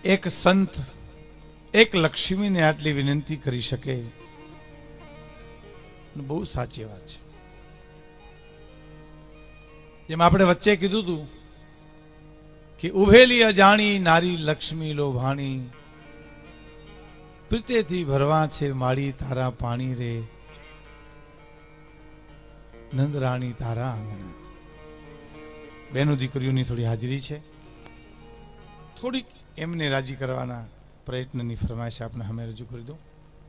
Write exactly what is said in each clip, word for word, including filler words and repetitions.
એક સંત એક લક્ષ્મીને આટલી વિનંતી કરી શકે, બહુ સાચી વાત છે. જેમ આપણે વચ્ચે કીધું હતું કે ઉભેલી અજાણી નારી લક્ષ્મી લોભાણી, પ્રીતેથી ભરવા છે માળી તારા પાણી રે, નંદરાણી તારા આંગણા. બેનો દીકરીઓની થોડી હાજરી છે, થોડીક એમને રાજી કરવાના પ્રયત્નની ફરમાઈશ આપણે અમે રજૂ કરી દઉં.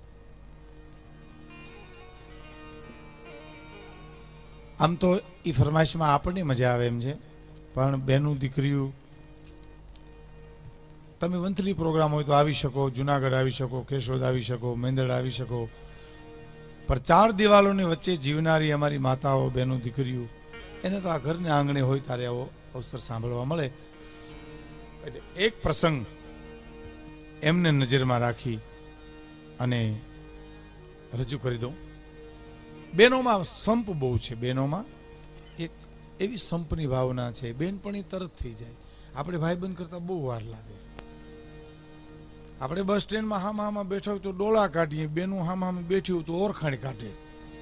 આમ તો એ ફરમાઈશમાં આપણને મજા આવે એમ છે, પણ બેનું દીકરીઓ તમે વંથલી પ્રોગ્રામ હોય તો આવી શકો, જુનાગઢ આવી શકો, કેશોદ આવી શકો, મેંદડ આવી શકો, પણ ચાર દિવાલોની વચ્ચે જીવનારી અમારી માતાઓ બેનો દીકરીઓ એને તો આ ઘરને આંગણે હોય ત્યારે આવો અવસર સાંભળવા મળે. એટલે એક પ્રસંગ એમને નજરમાં રાખી અને રજૂ કરી દઉં. બેનોમાં સંપ બહુ છે, બેનોમાં એક એવી સંપની ભાવના છે, બેનપણી તરત થઈ જાય. આપણે ભાઈબંધ કરતા બહુ વાર લાગે. આપણે બસ સ્ટેન્ડમાં હામ હામાં બેઠા હોય તો ડોળા કાઢીએ, બેનું હામ હામ બેઠી હોય તો ઓરખાણ કાઢે.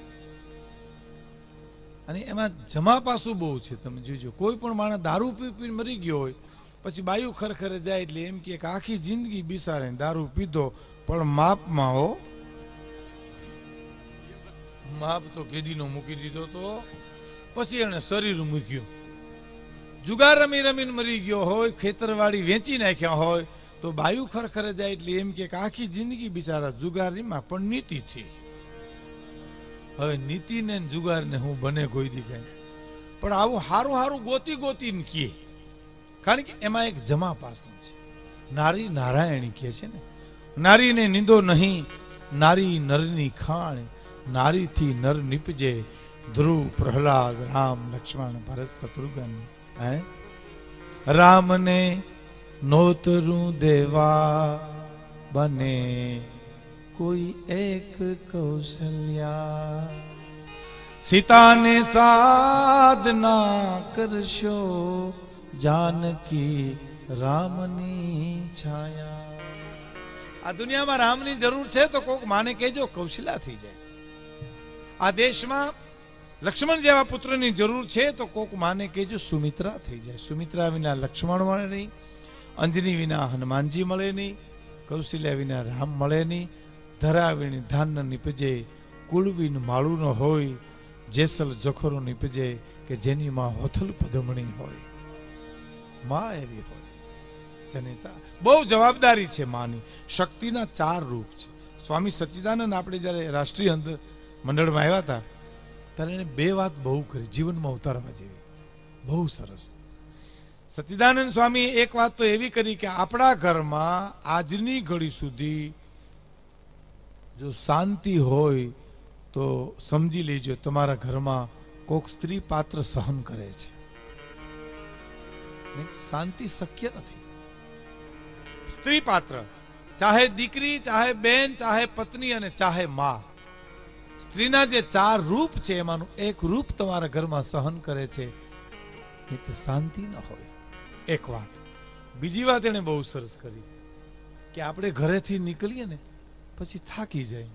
અને એમાં જમા પાસું બહુ છે. તમે જોજો, કોઈ પણ માણસ દારૂ પી પીને મરી ગયો હોય પછી બાયું ખરખરે જાય એટલે એમ કે આખી જિંદગી બિસારે દારૂ પીધો, પણ માપમાં હો. માપ તો કેદીનો મૂકી દીધો તો પછી એને શરીર મૂક્યું. જુગાર રમી રમીને મરી ગયો હોય, ખેતરવાડી વેચી નાખ્યા હોય તો બાયું ખરખરે જાય એટલે એમ કે આખી જિંદગી બિચારા જુગારીમાં પણ નીતિ થી. હવે નીતિ ને જુગાર ને હું બને કોઈ દી કઈ, પણ આવું હારું હારું ગોતી ગોતીને કીએ, કારણ કે એમાં એક જમા પાસું છે. નારી નારાયણી કહે છે ને, નારીને નિંદો નહીં, નારી નરની ખાણ, નારીથી નર નિપજે, ધ્રુવ પ્રહલાદ રામ લક્ષ્મણ ભરત શત્રુઘ્ન. હે રામને નોતરું દેવા બને કોઈ એક કૌશલ્યા, સીતાને સાધના કરશો જાનકી રામની છાયા. આ દુનિયામાં રામની જરૂર છે તો કોક માને કહેજો કૌશલ્યા થઈ જાય. આ દેશમાં લક્ષ્મણ જેવા પુત્રની જરૂર છે તો કોક માને કહેજો સુમિત્રા થઈ જાય. સુમિત્રા વિના લક્ષ્મણ મળે નહીં, અંજની વિના હનુમાનજી મળે નહીં, કૌશલ્યા વિના રામ મળે નહીં, ધરા વીણી ધાન નીપજે, કુળવીન માળું ન હોય, જેસલ જખરો નીપજે કે જેની માં હોથલ પદમણી હોય. માં એવી હોય જનિતા. બહુ જવાબદારી છે માની. શક્તિના ચાર રૂપ છે. સ્વામી સચ્ચિદાનંદ આપણે જ્યારે રાષ્ટ્રીય અંદર મંડળમાં આવ્યા હતા ત્યારે એને બે વાત બહુ કરી, જીવનમાં ઉતારવા જેવી, બહુ સરસ. સચ્ચિદાનંદ સ્વામી એક વાત તો એવી કરી કે આપણા ઘરમાં આજની ઘડી સુધી જો શાંતિ હોય તો સમજી લેજો તમારા ઘરમાં કોક સ્ત્રી પાત્ર સહન કરે છે. શાંતિ શક્ય નથી. સ્ત્રી પાત્ર ચાહે દીકરી, ચાહે બેન, ચાહે પત્ની અને ચાહે માં, સ્ત્રીના જે ચાર રૂપ છે એમાંનું એક રૂપ તમારા ઘરમાં સહન કરે છે, એટલે શાંતિ ન હોય. એક વાત. બીજી વાત એને બહુ સરસ કરી કે આપણે ઘરેથી નીકળીએ ને પછી થાકી જાય.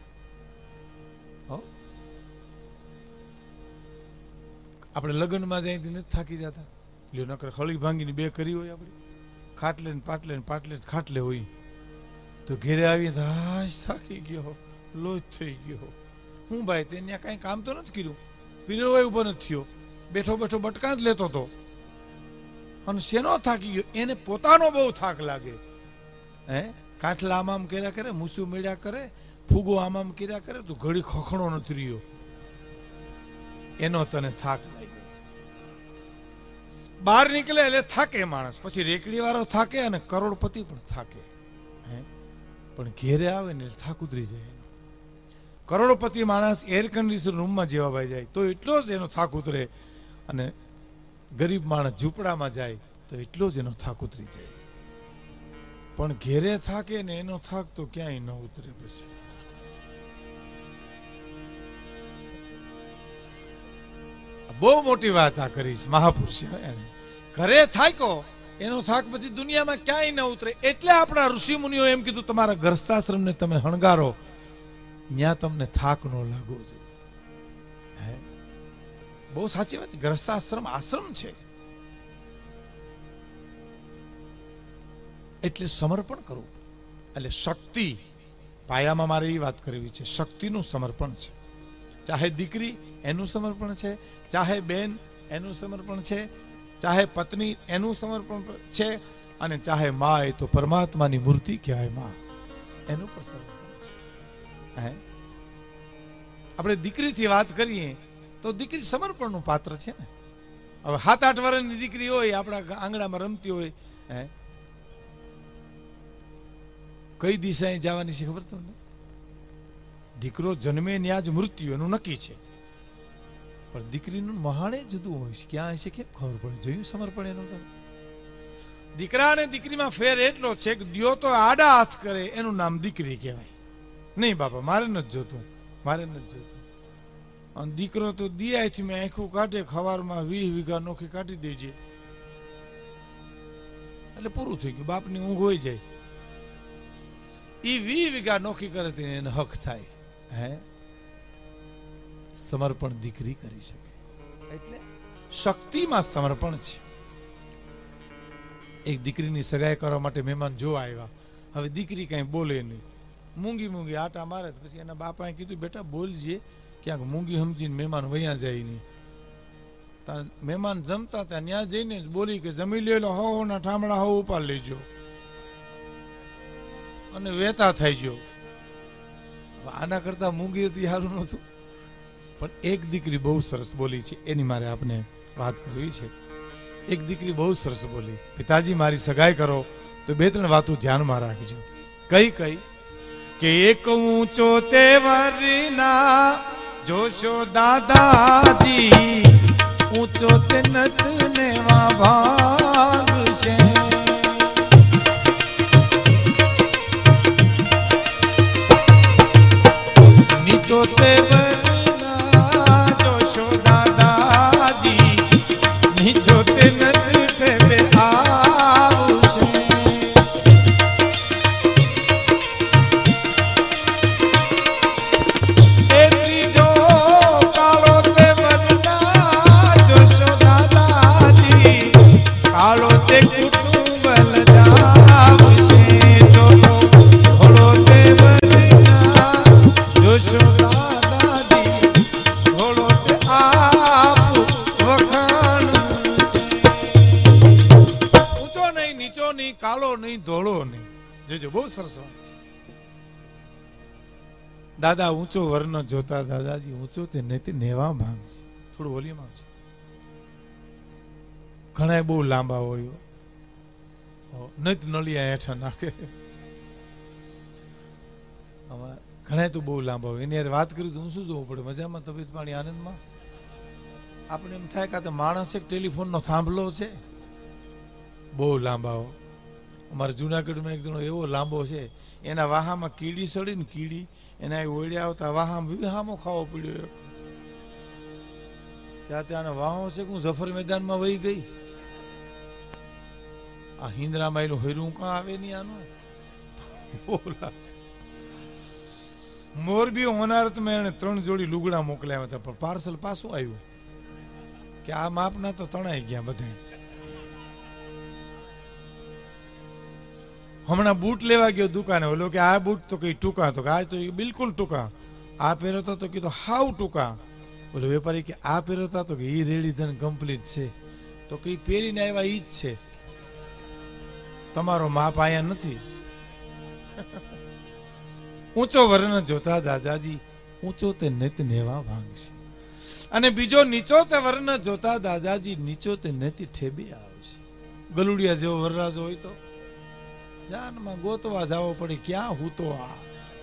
આપણે લગ્નમાં જાય નથી થાકી જતા, લ્યો નકર હળી ભાંગીને બે કરી હોય આપણે, ખાટલે ને પાટલે ને પાટલે ખાટલે હોય, તો ઘેરે આવીએ તો હાશ થાકી ગયો, લોચ થઈ ગયો. હું ભાઈ તે ત્યાં કાંઈ કામ તો નથી કર્યું, પીરો હોય ઉભો નથી થયો, બેઠો બેઠો બટકા જ લેતો હતો, અને શેનો થાકી ગયો? એને પોતાનો બહુ થાક લાગે. હે કાંઠલા આમ આમ કર્યા કરે, મૂસું મેળ્યા કરે, ફૂગો આમ આમ કર્યા કરે, તો ઘડી ખખણો નથી રહ્યો, એનો તને થાક લાગ્યો. બહાર નીકળે એટલે થાકે માણસ, પછી રેકડી વાળો થાકે અને કરોડપતિ પણ થાકે. હે પણ ઘેરે આવે ને થાક ઉતરી જાય. કરોડપતિ માણસ એર કન્ડિશન રૂમમાં જેવા ભાઈ જાય તો એટલો જ એનો થાક ઉતરે, અને ગરીબ માણસ ઝૂંપડામાં જાય તો એટલો જ એનો થાક ઉતરી જાય. પણ ઘેરે થાકે ને એનો થાક તો ક્યાંય ન ઉતરે. પછી બહુ મોટી વાત આ કરીશ મહાપુરુષે. એને ઘરે થાક્યો એનો થાક પછી દુનિયામાં ક્યાંય ન ઉતરે. એટલે આપણા ઋષિ મુનિઓ એમ કીધું, તમારા ગ્રસ્તાશ્રમને તમે હણગારો, ત્યાં તમને થાક ન લાગવો જોઈએ. બહુ સાચી વાત. ગ્રસ્તાશ્રમ આશ્રમ છે, એટલે સમર્પણ કરવું. એટલે શક્તિ પાયામાં મારે એ વાત કરવી છે, શક્તિનું સમર્પણ છે. ચાહે દીકરી એનું સમર્પણ છે, ચાહે બેન એનું સમર્પણ છે, ચાહે પત્ની એનું સમર્પણ છે, અને ચાહે માં, એ તો પરમાત્માની મૂર્તિ કહેવાય માં, એનું પણ સમર્પણ છે. આપણે દીકરીથી વાત કરીએ તો દીકરી સમર્પણનું પાત્ર છે ને. હવે સાત આઠ વર્ષની દીકરી હોય, આપણા આંગણામાં રમતી હોય, હે કઈ દિશાએ જવાની છે ખબર તમને? દીકરો જન્મે ત્યાં જ મૃત્યુ એનું નક્કી છે, પણ દીકરીનું મહાણે જુદું હોય છે. ક્યાં હશે કે ખબર પડે. જોયું સમર્પણ એનું? દીકરા અને દીકરીમાં ફેર એટલો છે કે દિયો તો આડા હાથ કરે એનું નામ દીકરી કહેવાય. નહીં બાપા, મારે નથી જોતું, મારે નથી જોતું. અને દીકરો તો દિયાથી મેં આંખું કાઢે, ખવારમાં વીસ વીઘા નોખી કાઢી દેજે, એટલે પૂરું થઈ ગયું. બાપની ઊંઘ હોઈ જાય. એ વીસ વીઘા નોખી કરે તેને એને હક થાય. હે સમર્પણ દીકરી કરી શકે. એટલે શક્તિમાં સમર્પણ છે. એક દીકરીની સગાઈ કરવા માટે મહેમાન જોવા આવ્યા. હવે દીકરી કઈ બોલે નહીં, મૂંગી મૂંગી આટા મારે. પછી એના બાપાએ કીધું, બેટા બોલજે, ક્યાંક મૂંગી સમજીને મહેમાન વયા જાય નહીં. મહેમાન જમતા ત્યાં ત્યાં જઈને જ બોલી કે જમી લેલો, હો ના ઠામડા હો ઉપાડ લેજો અને વેતા થઈ ગયો. આના કરતા મૂંગી હતી સારું નહોતું. પણ એક દીકરી બહુ સરસ બોલી છે, એની મારે આપને વાત કરવી છે. એક દીકરી બહુ સરસ બોલી, પિતાજી મારી સગાઈ કરો તો બે ત્રણ વાતો ધ્યાનમાં રાખજો. કઈ કઈ કે એક ઊંચો તેવરના જોશો દાદાજી, ઊંચો તે નત નેવા ભાગ છે. નીચો તેવરના જોશો દાદાજી, નીચો તે નત ઠેબે આવશે. કાળો નહીં, ધોળો નહીં. જોજો, બહુ સરસ વાત છે. દાદા ઊંચો વર્ણ જોતા દાદાજી, ઊંચો તે નથી નેવા ભાંગ છે. થોડું વોલ્યુમ આવશે. ઘણા બહુ લાંબા હોય, નથી નળિયા હેઠા નાખે. ઘણા તો બહુ લાંબા હોય. એની યાર વાત કરી તો હું શું જોવું પડે? મજામાં, તબિયત પાણી, આનંદમાં? આપણે એમ થાય કે માણસ એક ટેલિફોન નો થાંભલો છે. બહુ લાંબા હોય. અમારા જુનાગઢમાં એક જણો એવો લાંબો છે, એના વાહામાં કીડી સડી ને, કીડી એના ઓળ્યા આવતા વાહામાં વિહામો ખાવો પડ્યો. ત્યાં ત્યાં વાહો છે કે હું જફર મેદાનમાં વહી ગઈ. આ હિન્દરામાં એનું હેરું કાં આવે નહીં આનું. મોરબી હોનારતમાં એને ત્રણ જોડી લુગડા મોકલ્યા હતા, પણ પાર્સલ પાછું આવ્યું કે આ માપના તો તણાઈ ગયા બધા. હમણાં બૂટ લેવા ગયો દુકાને, ઓલો કે આ બૂટ તો કઈ ટૂંકા, તો આ તો બિલકુલ ટૂંકા. આ પહેરતા તો કીધું હાવ ટૂંકા. ઓલો વેપારી કે આ પહેરતા તો કે ઈ રેડી ધન કમ્પ્લીટ છે. તો કઈ પહેરીને આવ્યા ઈ જ છે, તમારો માપ આયા નથી. ઊંચો વર્ણ જોતા દાદાજી, ઊંચો તે નેત નેવા ભાંગશે. અને બીજો નીચો તે વર્ણ જોતા દાદાજી, નીચો તે નેતી ઠેબી આવશે. ગલુડિયા જેવો વરરાજો હોય તો જાનમાં ગોતવા જાવો પડે, ક્યાં હું તો આ.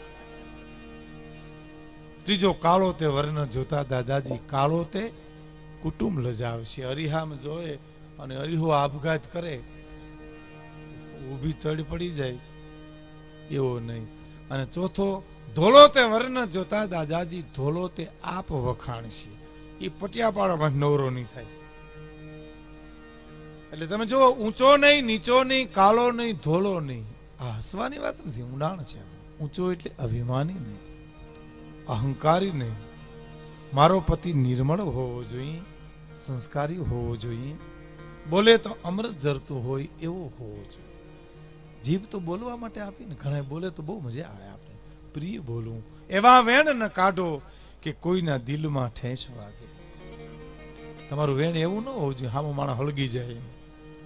ત્રીજો કાળો તે વર્ણ જોતા દાદાજી, કાળો તે કુટુંબ લજાવશે. અરીહામાં જોએ અને અરીહો આપઘાત કરે, ઊભી તડ પડી જાય એવો નહીં. અને ચોથો ધોળો તે વર્ણ જોતા દાદાજી, ધોળો તે આપ વખાણશે. એ પટિયાપાડામાં નવરો નહીં થાય. એટલે તમે જો ઊંચો નહીં, નીચો નહીં, કાળો નહીં, ધોળો નહીં, આ હસવાની વાત નથી, ઊંડાણ છે. ઊંચો એટલે અભિમાની નહીં, અહંકારી નહીં. મારો પતિ નિર્મળ હોવો જોઈએ, સંસ્કારી હોવો જોઈએ, બોલે તો અમૃત ઝરતું હોય એવો હોવો જોઈએ. જીભ તો બોલવા માટે આપીને, ઘણા બોલે તો બહુ મજા આવે આપણે. પ્રિય બોલવું, એવા વેણ ન કાઢો કે કોઈના દિલમાં ઠેસ વાગે. તમારું વેણ એવું ન હોવું જોઈએ હામો માણસ હળગી જાય એમ.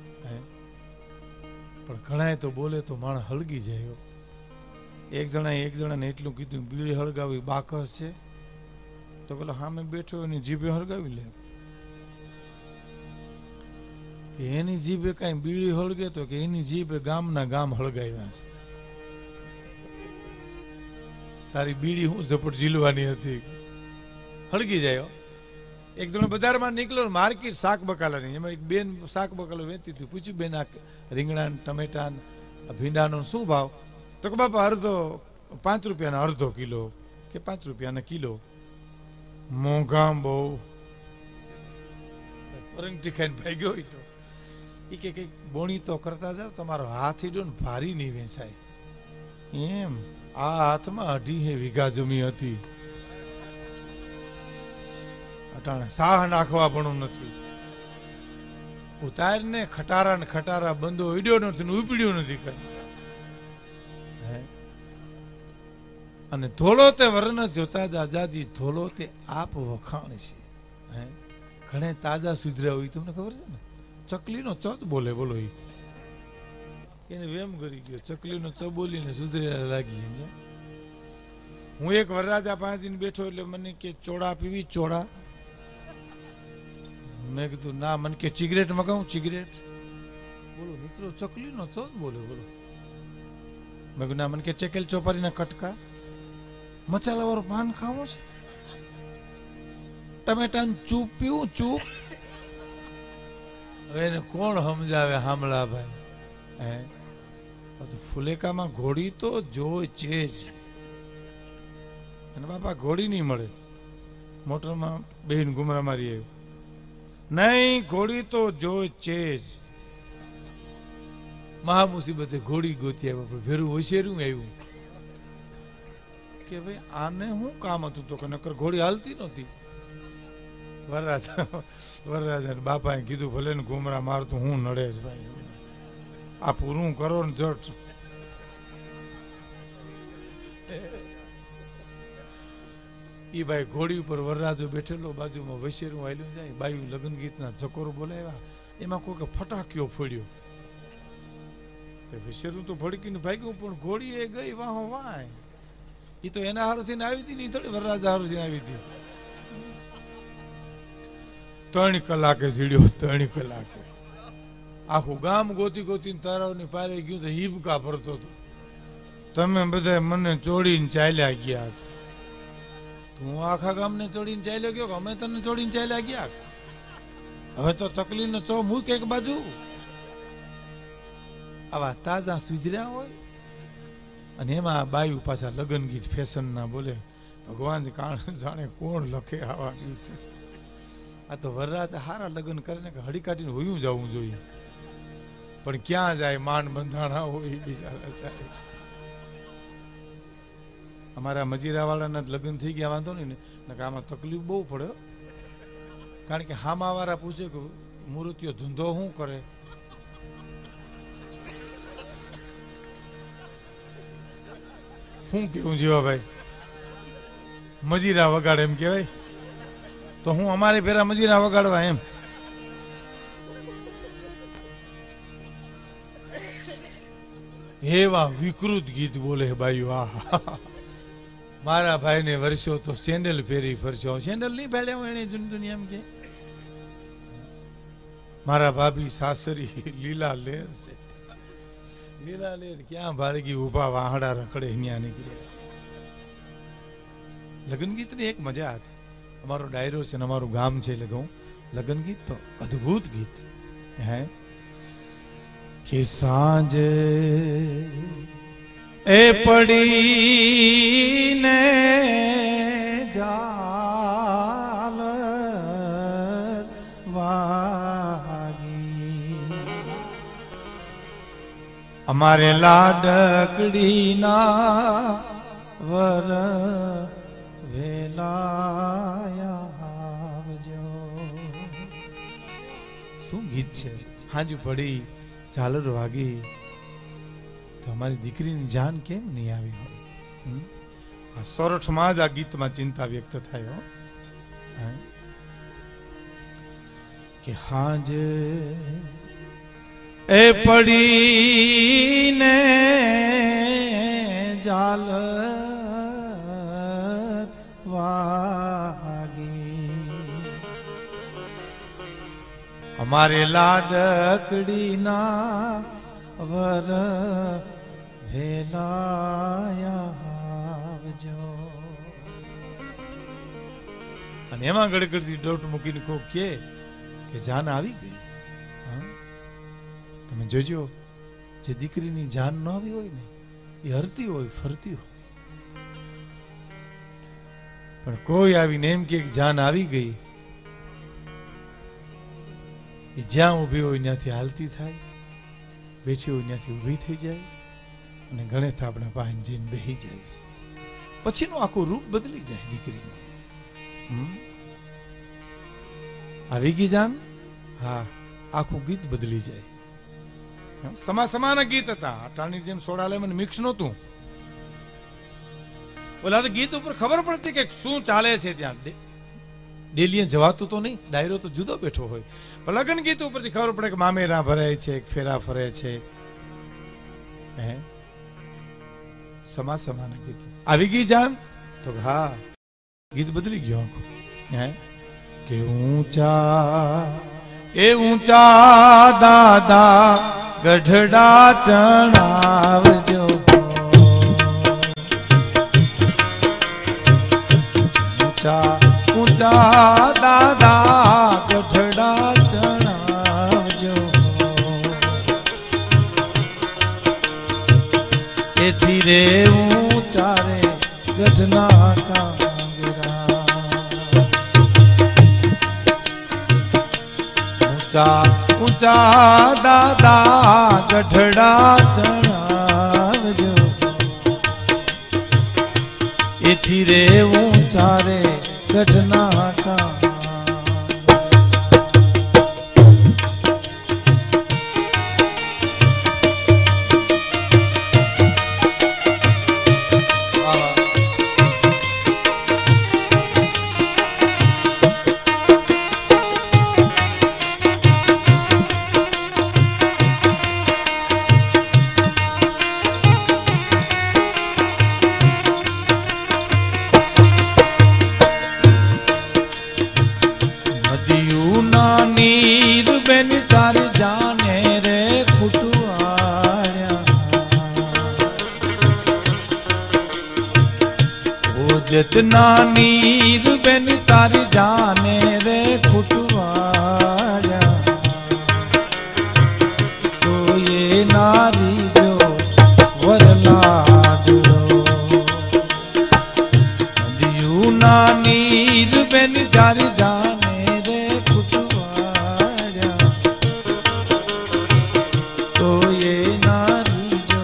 પણ ઘણા તો બોલે તો માણસ હળગી જાય. એક જણા એક જણાને એટલું કીધું, બીડી હળગાવી બાકસ છે, તો પેલો સામે બેઠો એની જીભે હળગાવી લે. કે એની જીભે કઈ બીડી હળગે તો કે એની જીભે ગામના ગામ હળગાવ્યા છે. તારી બીડી હું ઝપટ ઝીલવાની હતી, હળગી જાય. એક જણો બજારમાં નીકળ્યો, માર્કેટ શાક બકાલાની, એમાં એક બેન શાક બકાલો વેચતી હતી. પૂછ્યું, બેન આ રીંગણા ટમેટા ભીંડાનો શું ભાવ? તો કે બાપા અડધો પાંચ રૂપિયાના અડધો કિલો કે પાંચ રૂપિયાના કિલો. મોંઘા બહુ પરંગટી ખાઈને ભાગ્યો હોય તો એ કે કઈક બોણી તો કરતા જાવ, તમારો હાથ ઈડો ને ભારી નહીં વેચાય એમ. આ હાથમાં અઢી હે વીઘા જમી હતી, અટાણે સાહ નાખવા પણ નથી. ઉતાર ને ખટારા ને ખટારા બંધો ઈડ્યો નથી ને ઉપડ્યો નથી કઈ. અને ધોળો તે વર્ણ જોતા દાદાજી, ધોળો તે આપ વખાણ છે. હે ઘણે તાજા સુધર્યા હોય, તમને ખબર છે ને? ચકલીનો ચ બોલે, બોલો એ એને વેમ કરી ગયો, ચકલીનો ચ બોલીને સુધરેલા લાગી. હું એક વરરાજા પાંચ દિન બેઠો, એટલે મને કે ચોળા પીવી, ચોળા. મેં કીધું ના. મને કે સિગરેટ મગાવું, સિગરેટ. બોલો મિત્રો, ચકલીનો ચ બોલે, બોલો. મેં કીધું ના. મને કે ચેકેલ ચોપારીના કટકા. મસાલા વાળું પાન ખાવું છે, ટમેટા ચૂપ પીવું, ચૂપ. હવે એને કોણ સમજાવે હામલા ભાઈ? હે ફુલેકામાં ઘોડી તો જોઈ છે જ. અને બાપા ઘોડી નહીં મળે. મોટરમાં બેન ગુમરા મારી આવ્યું, નહીં ઘોડી તો જોઈ છે જ. મહા મુસીબતે ઘોડી ગોતી આવ્યા, પણ ભેરું હોશિયારું આવ્યું કે ભાઈ આને શું કામ હતું? તો કે નકર ઘોડી હાલતી નહોતી. વરરાજા વરરાજા બાપાએ કીધું, ભલે ને ઘુમરા મારતું હું નડે જ ભાઈ, આ પૂરું કરો ને જટ. એ ભાઈ ઘોડી ઉપર વરરાજો બેઠેલો, બાજુમાં વૈશેરું હાલ્યું જાય. બાયું લગ્ન ગીતના જકોરો બોલાવ્યા, એમાં કોઈ ફટાક્યો ફોડ્યો. વૈશેરું તો ભડકીને ભાગ્યું, પણ ઘોડી એ ગઈ વાહો વાય. એ તો એના હારુથી આવી હતી ને, થોડી વરરાજા હારુથી આવી હતી. ત્રણ કલાકે જીડ્યો, ત્રણ કલાકે આખું ગામ ગોતી ગોતી તારાઓની પારે ગયું તો હિબકા ભરતો હતો. તમે બધા મને ચોડીને ચાલ્યા ગયા. હું આખા ગામને ચોડીને ચાલ્યો ગયો, અમે તને ચોડીને ચાલ્યા ગયા. હવે તો ચકલીનો ચો મૂક એક બાજુ. આવા તાજા સુધર્યા હોય, અને એમાં બાયુ પાછા લગ્ન ગીત ફેશન ના બોલે. ભગવાન જાણે કોણ લખે આવા ગીત. આ તો વરરાજ હારા લગ્ન કરે ને, હળી કાઢીને હોયું જવું જોઈએ, પણ ક્યાં જાય? માંડ બંધાણા હોય બિચારા જાય. અમારા મજીરા વાળાના લગ્ન થઈ ગયા, વાંધો નહીં ને, આમાં તકલીફ બહુ પડે. કારણ કે હામા વાળા પૂછે કે મૂર્તિઓ ધંધો શું કરે? શું કેવું જીવાભાઈ? મજીરા વગાડે એમ કેવાય? તો હું અમારે પેલા મજીરા વગાડવા એમ? એવા વિકૃત ગીત બોલે બાયુ. આ મારા ભાઈ ને વર્ષો તો સેન્ડલ પહેરી ફરશો. સેન્ડલ નહીં પહેર્યા એને દુનિયા એમ કે. મારા ભાભી સાસરી લીલા લેર છે. લીલા લેર ક્યાં ભાડગી ઉભા વાહડા રખડે ત્યાં નીકળ્યા. લગ્ન ગીત ની એક મજા હતી. અમારો ડાયરો છે ને અમારું ગામ છે એટલે કહું, લગ્ન ગીત તો અદ્ભુત ગીત હે. કે સાંજે એ પડીને જાલ વાગી, અમારે લાડકડી ના વર વેલાયા આવજો. શું ગીત છે. હાજુ પડી ઝાલર વાગી તો અમારી દીકરીની જાન કેમ નહીં આવી હોય. આ સોરઠમાં જ આ ગીતમાં ચિંતા વ્યક્ત થાય કે હાજ એ પડીને જાલ વાગી અમારે લાડકડી ના વર વેલાયા આવજો. અને એમાં ગડગડતી ડોટ મૂકીને કોક કે કે જાન આવી ગઈ. તમે જોજો જે દીકરીની જાન ન આવી હોય ને એ હરતી હોય ફરતી હોય, પણ કોઈ આવીને એમ કે જાન આવી ગઈ, એ જ્યાં ઊભી હોય ત્યાંથી હાલતી થાય, બેઠી હોય ત્યાંથી ઊભી થઈ જાય અને ગણેશ આપણા પાસે જઈને બેસી જાય છે. પછીનું આખું રૂપ બદલી જાય દીકરીનું. આવી ગઈ જાન, હા આખું ગીત બદલી જાય. સમા સમાના ગીત હતા. અટાણી જેમ સોડા લેમન મિક્સ નહોતું. ઓલા ગીત ઉપર ખબર પડતી કે શું ચાલે છે ત્યાં. ડેલીએ જવાતું તો નહીં, ડાયરો તો જુદો બેઠો હોય, પણ લગ્ન ગીત ઉપરથી ખબર પડે કે મામેરા ભરાય છે, ફેરા ફરે છે. હે સમા સમાના ગીત. આવી ગઈ જાન તો હા ગીત બદલી ગયો આખું. હે કે ઊંચા એ ઊંચા દાદા ગઢડા ચણાવજો. ઊંચા ઊંચા દાદા ગઢડા ચણાવજો. એથી રે ઊંચા રે ગઢના કાંગરા. ઊંચા ઊંચા દાદા ગઢડા ચણાવજો. એથી રે ઊંચા રે ગઢના કા. जितना नीर बेन तारी जाने रे खुटवाया, तो ये नारी जो वरलाडो. दियू ना नीर बेन तारी जाने रे खुटवाया, तो ये नारी जो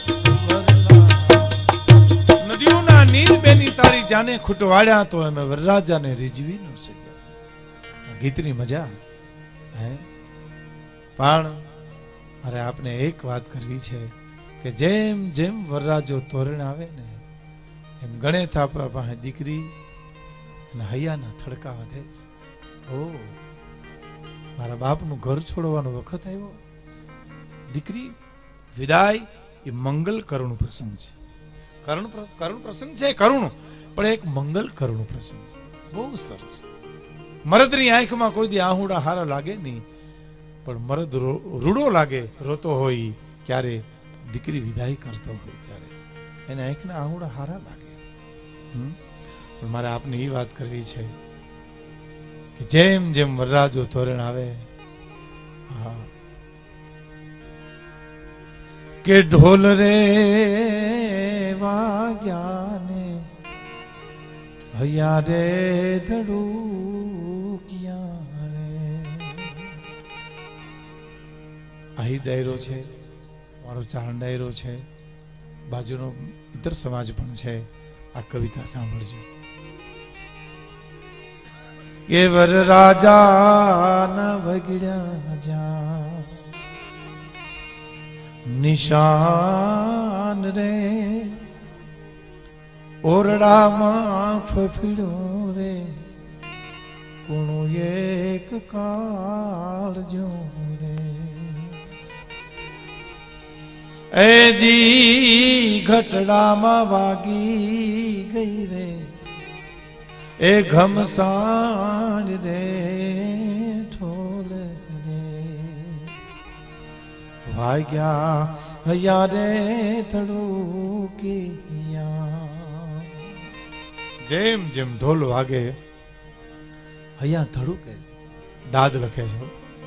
वरलाडो. नदियों ना नीर बेनी तारी जाने खुटवाड्या तो અમે વરરાજાને રીઝવી ન શક્યા. ગીતની મજા હે. પણ અરે આપને એક વાત કરવી છે કે જેમ જેમ વરરાજો તોરણ આવે ને એમ ગણે થાપા પાસે દીકરી અને હૈયાના થડકા વધે છે. ઓ મારા બાપનું ઘર છોડવાનો વખત આવ્યો. દીકરી વિદાય એ મંગલ કરુણ પ્રસંગ છે. કરુણ કરુણ પ્રસંગ છે, કરુણ પણ એક મંગલ કરુણ પ્રસંગ. બહુ સરસ. મરદની આંખમાં કોઈ દી આહુડા હારા લાગે નહીં, પણ મરદ રૂડો લાગે, રોતો હોય ક્યારે દીકરી વિદાય કરતો હોય ત્યારે એને આંખના આહુડા હારા લાગે. પણ મારે આપને એ વાત કરવી છે કે જેમ જેમ વરરાજો તોરણ આવે, હા કે ઢોલ રે વાગ્યા ને હૈયા રે ધડુકિયા રે. આહી ડાયરો છે મારો ચારણ ડાયરો છે, બાજુનો ઇતર સમાજ પણ છે. આ કવિતા સાંભળજો. એ વર રાજા ન વગડ્યા જા નિશાન રે, ઓરડામાં ફફડ્યો રે કુણું એક કાળજો રે. એજી ઘટડામાં વાગી ગઈ રે એ ઘમસાણ રે ઠોલ રે, વાગ્યા હૈયા રે ધડુકિયા. જેમ જેમ ઢોલ વાગે હૈયા ધડુકે. દાદ લખે છો.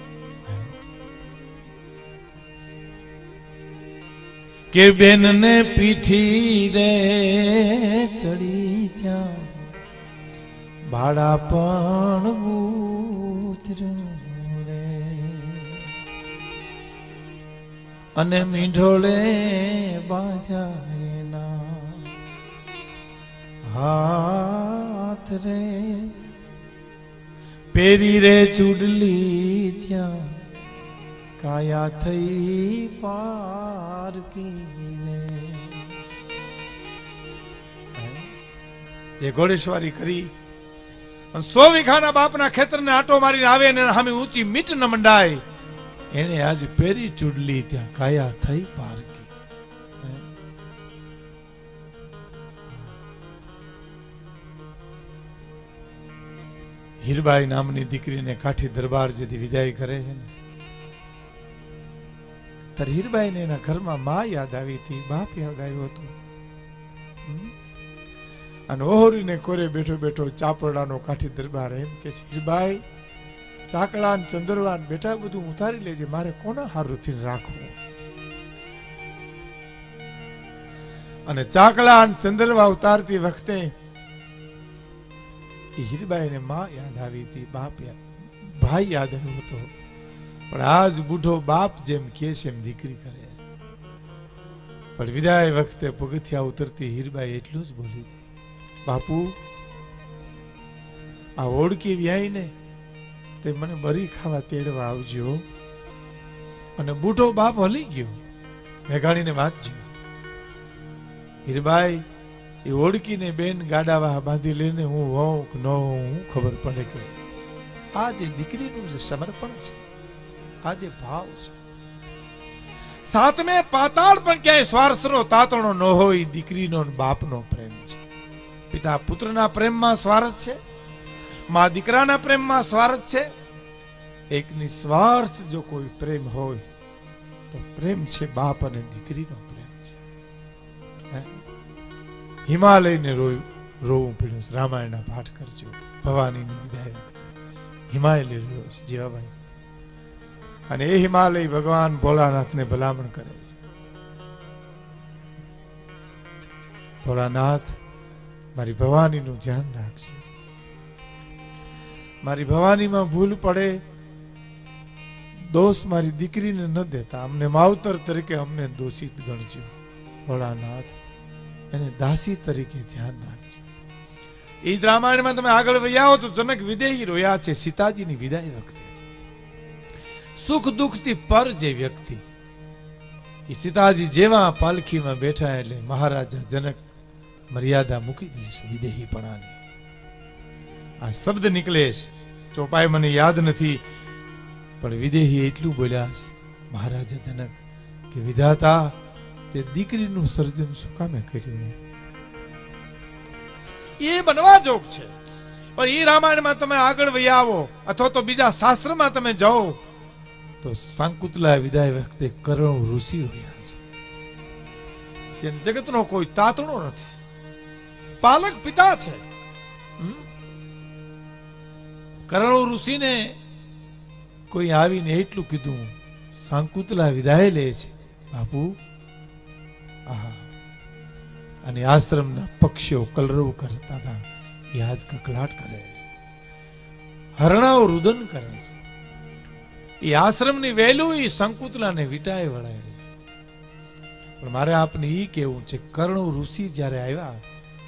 કે બેન ને પીઠી રે ચડી ત્યાં ભાડા પણ ઉતર્યું રે, અને મીંઢોળે બાંધ્યા એના હાથ રે, પેરી રે ચૂડલી ત્યાં કાયા થઈ પારકી રે. જે ઘોડેસવારી કરી સો વીઘાના બાપના ખેતરને આટો મારીને આવે ને સામે ઊંચી મીટ ન મંડાય, એને આજ પેરી ચૂડલી ત્યાં કાયા થઈ પારકી. હીરબાઈ નામની દીકરીને કાઠી દરબાર જેથી વિદાય કરે છે ને, ત્યારે હીરબાઈ ને એના ઘરમાં માં યાદ આવી હતી, બાપ યાદ આવ્યો હતો. અને ઓહરીને કોરે બેઠો બેઠો ચાપરડાનો કાઠી દરબાર એમ કે છે, હીરબાઈ ચાકલા ચંદરવાન બેટા બધું ઉતારી લેજે, મારે કોના હારુથી રાખવું. અને ચાકલા ચંદરવા ઉતારતી વખતે હીરબાઈ ને માં યાદ આવી હતી, બાપ યાદ ભાઈ યાદ આવ્યો હતો. પણ આજ બુઢો બાપ જેમ કે છે એમ દીકરી કરે. પણ વિદાય વખતે પગથિયા ઉતરતી હીરબાઈ એટલું જ બોલી હતી, બાપુ આ ઓળકી વ્યાય ને તે મને બરી ખાવા તેડવા આવજો. અને બુઢો બાપ હલી ગયો. મેઘાણીને વાંચજો. હીરબાઈ એ ઓળકીને બેન ગાડાવા બાંધી લઈને હું હોઉં કે ન હોઉં ખબર પડે કે આ જે દીકરીનું જે સમર્પણ છે, આ જે ભાવ છે. સાતમે પાતાળ પણ ક્યાંય સ્વાર્થનો તાતણો ન હોય, દીકરીનો બાપનો પ્રેમ છે. પિતા પુત્રના પ્રેમમાં સ્વાર્થ છે, માં દીકરાના પ્રેમમાં સ્વાર્થ છે. એક નિસ્વાર્થ જો કોઈ પ્રેમ હોય તો પ્રેમ છે બાપ અને દીકરીનો પ્રેમ છે. હિમાલયને રોયું રોવું પડ્યું. રામાયણના પાઠ કરજો. ભવાનીની વિદાય વખતે હિમાલય રોયો જીવાભાઈ. અને એ હિમાલય ભગવાન ભોળાનાથને ભલામણ કરે છે, ભોળાનાથ મારી ભવાનીનું ધ્યાન રાખજો. મારી ભવાનીમાં ભૂલ પડે, દોષ મારી દીકરીને ન દેતા, અમને માવતર તરીકે અમને દોષિત ગણજો. ભોળાનાથ એને દાસી તરીકે ધ્યાન રાખજો. એ જ રામાયણમાં તમે આગળ વૈયાઓ તો જનક વિદેહી રોયા છે સીતાજીની વિદાય વખતે. સુખ દુઃખથી પર જે વ્યક્તિ, એ સીતાજી જેવા પાલખીમાં બેઠા એટલે મહારાજા જનક મર્યાદા મૂકી દે છે વિદેહીપણાની. આ શબ્દ નીકળે છે, ચોપાઈ મને યાદ નથી, પણ વિદેહી એટલું બોલ્યા છે મહારાજા જનક કે વિધાતા તે દીકરીનું સર્જન શું કામે કર્યું? એ બનવા જોગ છે. પણ એ રામાયણમાં તમે આગળ વહી આવો અથવા તો બીજા શાસ્ત્રમાં તમે જાઓ તો સાંકુતલા વિદાય વખતે કરુણ ઋષિ રહ્યા છે, જેમ જગતનો કોઈ તાતણો નથી, પાલક પિતા છે. કરુણ ઋષિને કોઈ આવીને એટલું કીધું, સાંકુતલા વિદાય લે છે બાપુ. આહા, અને આશ્રમના પક્ષીઓ કલરવ કરતા હતા, એ આજ કકલાટ કરે છે, હરણાઓ રુદન કરે છે. એ આશ્રમની વહેલું એ સંકુતલાને વિટાય વળાય છે. પણ મારે આપને ઈ કેવું છે, કર્ણ ઋષિ જ્યારે આવ્યા,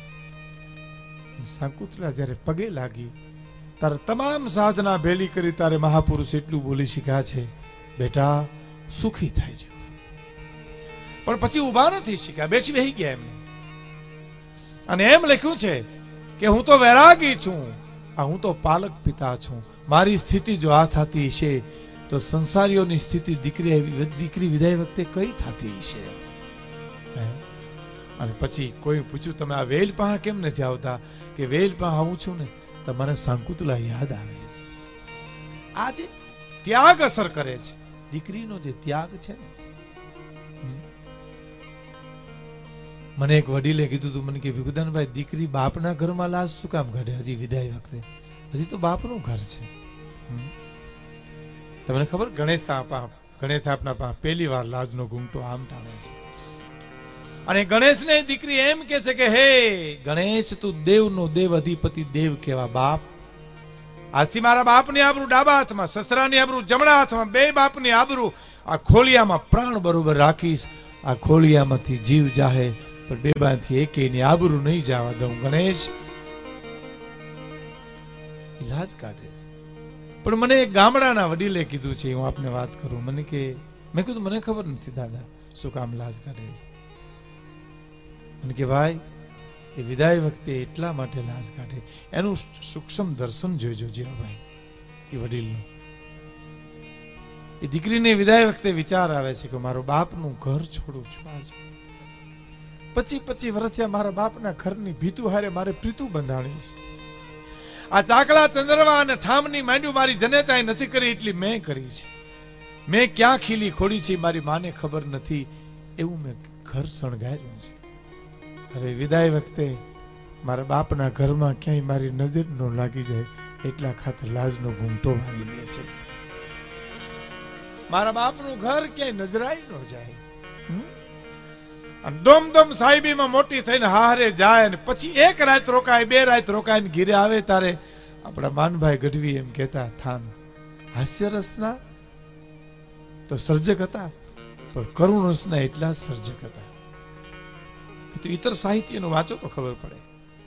શાકુંતલા જ્યારે પગે લાગી, તારે તમામ સાધના ભેલી કરી, તારે મહાપુરુષ એટલું બોલી શીખ્યા છે, બેટા સુખી થાય છે. પણ પછી ઉભા નથી શીખ્યા, બેઠી બેહી ગયા એમને. અને એમ લખ્યું છે કે હું તો વૈરાગી છું, આ હું તો પાલક પિતા છું. મારી સ્થિતિ જો આ થતી છે તો સંસારીઓની સ્થિતિ દીકરી દીકરી વિદાય વખતે કઈ થતી છે. અને પછી કોઈ પૂછ્યું તમે આ વેલ પાસે કેમ નથી આવતા, કે વેલ પાસે આવું છું ને તો મને શાકુંતલા યાદ આવે. આજે ત્યાગ અસર કરે છે, દીકરીનો જે ત્યાગ છે ને. મને એક વડીલે કીધું તું, મને કે ભીખુદાનભાઈ દીકરી બાપના ઘરમાં લાશ શું કામ કાઢે હજી વિદાય વખતે? હજી તો બાપનું ઘર છે. તમને ખબર ગણેશ ગણેશ સ્થાપના પા પહેલી વાર લાજનો ઘૂંટો આમ તાણે છે. અને ગણેશને દીકરી એમ કે છે કે હે ગણેશ, તું દેવનો દેવ, અધિપતિ દેવ કેવા બાપ. આજથી મારા બાપની આબરૂ ડાબા હાથમાં, સસરાની આબરૂ જમણા હાથમાં, બે બાપની આબરૂ આ ખોલિયામાં પ્રાણ બરોબર રાખીશ. આ ખોલિયામાંથી જીવ જાહે પણ બે બાથી એકેયની આબરૂ નહીં જવા દઉં. ગણેશ લાજ કાઢે છે. પણ મને એક ગામડાના વડીલે કીધું છે, હું આપને વાત કરું. મને કે મેં કીધું મને ખબર નથી દાદા શું કામ લાજ કાઢે છે. મને કે ભાઈ એ વિદાય વખતે એટલા માટે લાજ કાઢે, એનું સૂક્ષ્મ દર્શન જોઈજો જીવાભાઈ એ વડીલનું. એ દીકરીને વિદાય વખતે વિચાર આવે છે કે મારો બાપનું ઘર છોડું છું. આજે પચી પચી વર્ષથી મારા બાપના ઘરની ભીતું હારે મારે પ્રીતું બંધાણી છે. આ ચાકલા ચંદ્રવા અને ઠામની માંડ્યું મારી જનેતાએ નથી કરી એટલી મેં કરી છે. મેં ક્યાં ખીલી ખોડી છે મારી માને ખબર નથી, એવું મેં ઘર શણગાર્યું છે. હવે વિદાય વખતે મારા બાપના ઘરમાં ક્યાંય મારી નજર ન લાગી જાય એટલા ખાતર લાજનો ઘૂંટો મારી લે છે. મારા બાપનું ઘર ક્યાંય નજરાય ન જાય. અને દોમ દોમ સાહેબીમાં મોટી થઈને હારે જાય અને પછી એક રાત રોકાય, બે રાત રોકાય ને ઘીરે આવે તારે આપણા માનભાઈ ગઢવી એમ કહેતા, થાન હાસ્યરસના તો સર્જક હતા પણ કરુણ રસના એટલા સર્જક હતા. તો ઇતર સાહિત્યનું વાંચો તો ખબર પડે.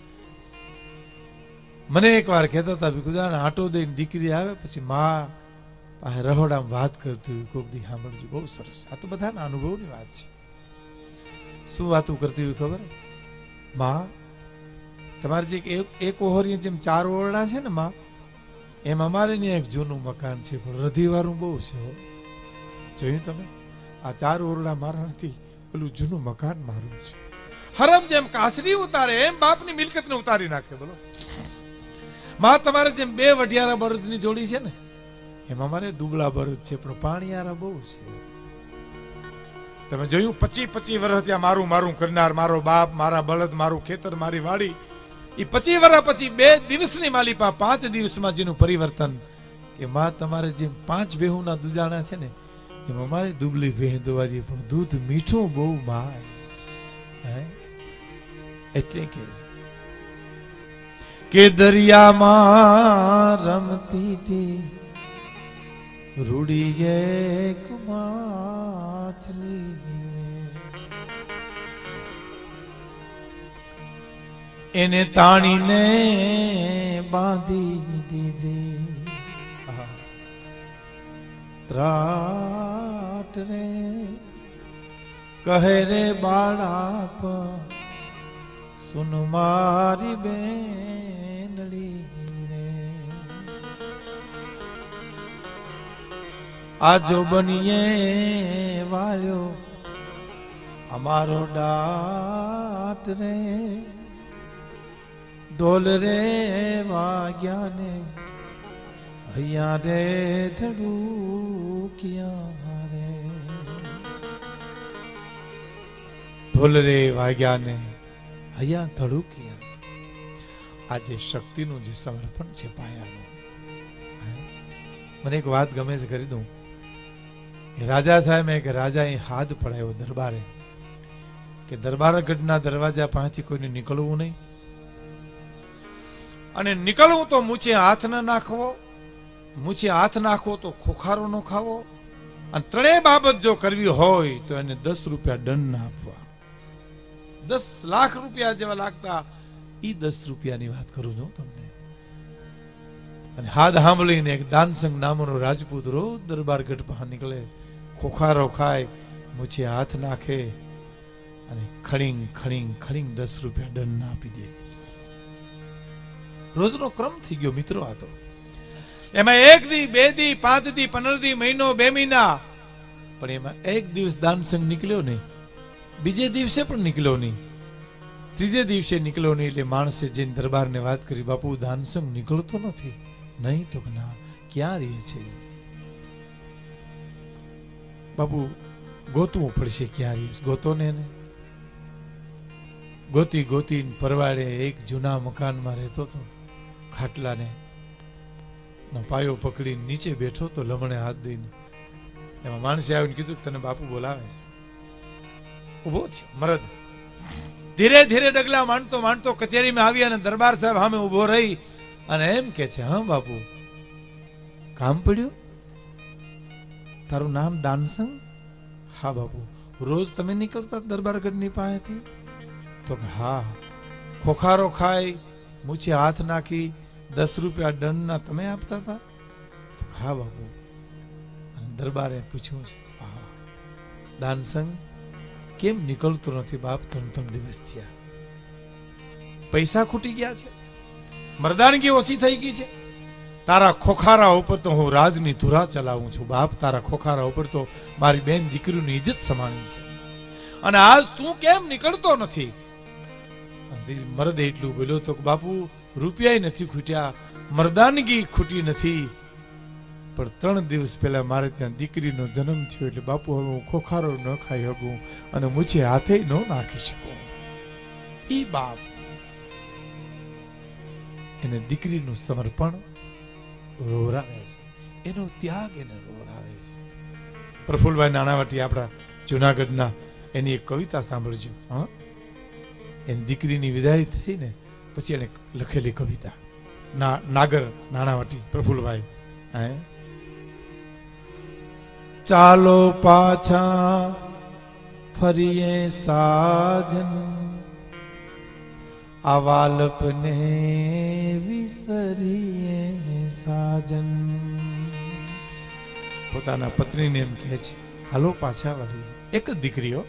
મને એક વાર કહેતા હતા ભીખુદાન આટો દઈને દીકરી આવે પછી માં પાસે રહોડામાં વાત કરતી હોય, કોક દી સાંભળજો, બહુ સરસ. આ તો બધાના અનુભવની વાત છે. શું વાતું કરતી હોય ખબર? માં તમારે જે એક ઓહરી જેમ ચાર ઓરડા છે ને માં, એમ અમારે ત્યાં એક જૂનું મકાન છે પણ રધીવાળું બહુ છે. જોયું તમે? આ ચાર ઓરડા મારા નથી, પેલું જૂનું મકાન મારું છે. હરમ જેમ કાસરી ઉતારે એમ બાપની મિલકતને ઉતારી નાખે. બોલો માં તમારે જેમ બે વઢિયારા બળદની જોડી છે ને, એમાં અમારે દુબળા બળદ છે પણ પાણીયારા બહુ છે. તમે જોયું પચી પચી વર્ષ ત્યાં મારું મારું કરનાર મારો બાપ, મારા બળદ, મારું ખેતર, મારી વાડી, એ પચી વર્ષ પછી બે દિવસની માલિપા પાંચ દિવસમાં જેનું પરિવર્તન. કે માં તમારે જેમ પાંચ બેહુના દુજાણા છે ને એમ અમારે દુબળી ભેહ દોવા દઈએ પણ દૂધ મીઠું બહુ માં. એટલે કે દરિયામાં રમતી હતી રૂડી એક માછલી, એને તાણીને બાંધી દીધી ત્રાટ રે. કહે રે બાળાપ સુન મારી બેનડી રે, આજો બનીએ વાયો અમારો ડાટ રે. ઢોલ રે વાગ્યા ને અહીંયા રે ધડુકિયા રે. ઢોલ રે વાગ્યા ને અહીંયા ધડુકિયા. આજે શક્તિનું જે સમર્પણ છે પાયાનું. મને એક વાત ગમે છે કરી દઉં. રાજા સાહેબ કે રાજા એ હાથ પડાયો દરબારે કે દરબારગઢના દરવાજા પાસેથી કોઈને નીકળવું નહીં, અને નીકળવું તો મૂછે હાથ ન નાખવો, મૂછે હાથ નાખવો તો ખોખારો ન ખાવો, અને ત્રણેય બાબત જો કરવી હોય તો એને દસ રૂપિયા દંડ ના આપવા. દસ લાખ રૂપિયા જેવા લાગતા ઈ દસ રૂપિયાની વાત કરું છું તમને. અને હાથ સાંભળીને એક દાનસંગ નામનો રાજપૂત રોજ દરબાર ગઢ બહાર નીકળે, ખોખારો ખાય, મૂછે હાથ નાખે અને ખડીંગ ખડીંગ ખડીંગ દસ રૂપિયા દંડ ના આપી દે. રોજનો ક્રમ થઈ ગયો મિત્રો આ તો. એમાં એક દી, બે દી, પાંચ દી, પંદર દી, મહિનો, બે મહિના, પણ એમાં એક દિવસ દાનસંગ નીકળ્યો નહીં, બીજે દિવસે પણ નીકળ્યો નહીં, ત્રીજે દિવસે નીકળ્યો નહીં. એટલે માણસે જઈને દરબારને વાત કરી, બાપુ દાનસંગ નીકળતો નથી. નહીં તો કે ના, ક્યાં રહે છે? બાપુ ગોતવું પડશે, ક્યાં રહે છે? ગોતો ને એને. ગોતી ગોતી પરવાડે એક જૂના મકાનમાં રહેતો હતો. ખાટલાને પાયો પકડી નીચે બેઠો તો લમણે હાથ દઈને. એમાં માણસે આવીને કીધું તને બાપુ બોલાવે છે. ઉભો થયો મરદ, ધીરે ધીરે ડગલા માંડતો માંડતો કચેરીમાં આવી અને દરબાર સાહેબ સામે ઉભો રહી અને એમ કે છે, હા બાપુ કામ પડ્યું? તારું નામ દાનસંગ? હા બાપુ. રોજ તમે નીકળતા દરબારગઢની પાસેથી? તો હા. ખોખારો ખાય, મૂછે હાથ નાખી, દસ રૂપિયા દંડના તમે આપતા હતા? તો હા બાપુ. અને દરબારે પૂછ્યું છે, હા દાનસંગ કેમ નીકળતો નથી બાપ? ત્રણ ત્રણ દિવસ થયા. પૈસા ખૂટી ગયા છે? મરદાનગી ઓછી થઈ ગઈ છે? તારા ખોખારા ઉપર તો હું રાજની ધુરા ચલાવું છું બાપ. તારા ખોખારા ઉપર તો મારી બેન દીકરીની ઇજ્જત સમાણી છે, અને આજ તું કેમ નીકળતો નથી? મરદ એટલું બોલ્યો તો બાપુ રૂપિયા નથી ખૂટ્યા, મરદાનગી ખૂટી નથી, પણ ત્રણ દિવસ પહેલા મારે ત્યાં દીકરીનો જન્મ થયો એટલે બાપુ હવે હું ખોખારો ન ખાઈ શકું અને મૂછે હાથે ન નાખી શકું. ઈ બાપ એને દીકરીનું સમર્પણ રોવરાવે છે, એનો ત્યાગ એને રોવરાવે છે. પ્રફુલભાઈ નાણાવટી આપણા જુનાગઢના, એની એક કવિતા સાંભળજો. હા, એની દીકરીની વિદાય થઈ ને પછી એને લખેલી કવિતા. ના નાગર નાણાવટી પ્રફુલભાઈ. હે, ચાલો પાછા ફરીએ સાજન, આવાલપને વિસરીએ સાજન. પોતાના પત્નીને એમ કહે છે, હાલો પાછા વળી. એક જ દીકરીઓ.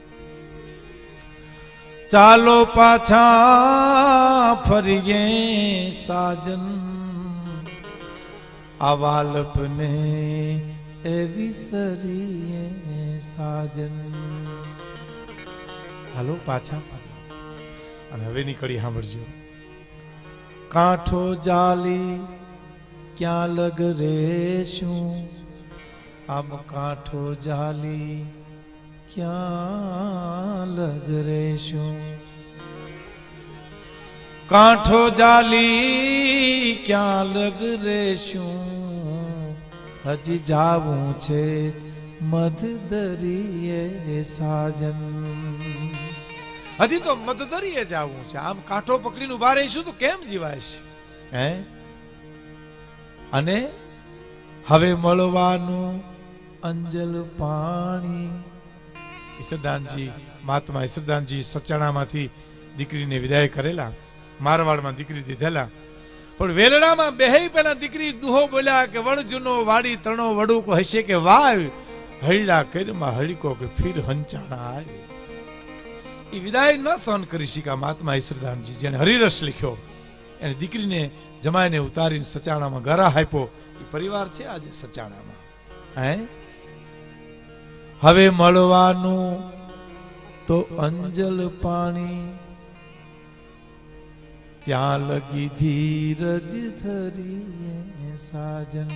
ચાલો પાછા ફરીએ સાજન, આવાલપને વિસરીએ સાજન. હાલો પાછા ફરી. અને હવેની કડી સાંભળજો. કાંઠો જાલી ક્યાં લગ રેશું, આમ કાંઠો જાલી ક્યાં લગ રેશું. કાંઠો જાલી ક્યાં લગ રેશું, હજી જાવું છે મધદરીએ સાજન. હજી તો મધદરીએ જાવું છે. આમ કાંઠો પકડીને ઉભા રહીશું તો કેમ જીવાય? હે, અને હવે મળવાનું અંજલ પાણી. ઈસરદાનજી, મહાત્મા ઈસરદાનજી સચાણામાંથી દીકરીને વિદાય કરેલા, મારવાડમાં દીકરી દીધેલા, પણ વેલડામાં બેહી પેલા દીકરી દુહો બોલ્યા કે વડ જૂનો વાડી તણો વડુકો હશે કે વાવ, હૈડા કરમાં હળીકો કે ફીર હંચાણા આવે. એ વિદાય ન સહન કરી શક્યા મહાત્મા ઈસરદાનજી, જેને હરિરસ લખ્યો. એને દીકરીને જમાઈને ઉતારીને સચાણામાં ગરા આપ્યો. એ પરિવાર છે આજે સચાણામાં. હે, હવે મળવાનું તો અંજલ પાણી, ત્યાં લગી ધીરજ ધરીએ સાજન.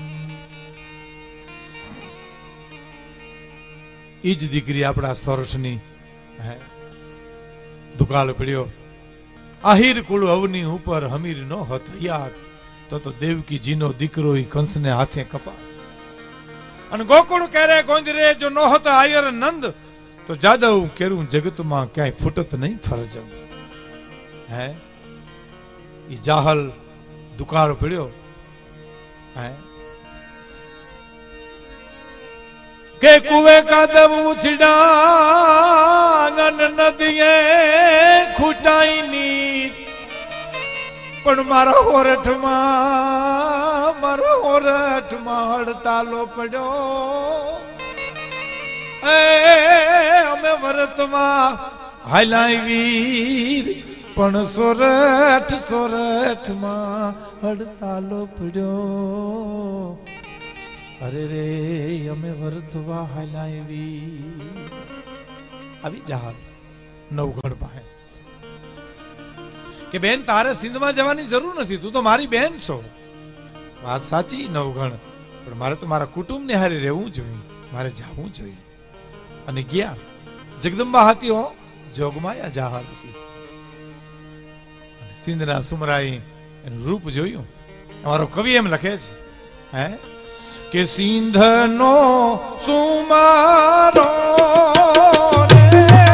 ઈ જ દીકરી આપણા સોરઠની. હે, દુકાળ પડ્યો. આહિર કુળ અવની ઉપર હમીર નો હત હયાત, તો તો દેવકીજીનો દીકરો ઈ કંસને હાથે કપા. અને ગોકુળ કેરે ગોંજરે જો નો હત આયર નંદ, તો જાદવ કેરું જગતમાં ક્યાંય ફૂટત નહીં ફરજમ. હે, ઈ જાહલ દુકાળ પડ્યો. હે, કે કુવે કાદવ ઉછડા ગન નદીએ ખૂટાઈ ની પણ મારા હોરઠમાં મારા હોરઠમાં હડતાલો પડ્યો એ અમે વરતમાં હાલાઈ વીર પણ સોરઠ સોરઠ માં હડતાલો પડ્યો અરે રે અમે વરતવા હાલાવી આવી જહાલ નવગણ પાસે કે બેન તારે સિંધમાં જવાની જરૂર નથી, તું તો મારી બેન છો. વાત સાચી નવગણ, પણ મારે તો મારા કુટુંબ ને હારે રહેવું જોઈએ, મારે જવું જોઈએ. અને ગયા. જગદંબા હતી હો, જોગમાયા જહાલ હતી. સિંધના સુમરાઈ એનું રૂપ જોયું. અમારો કવિ એમ લખે છે હે કે સિંધનો સુમારો રે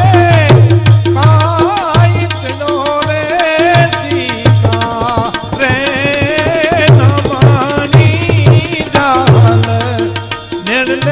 કાઈચનો રે સીતા રે નમની જાલ નેડલે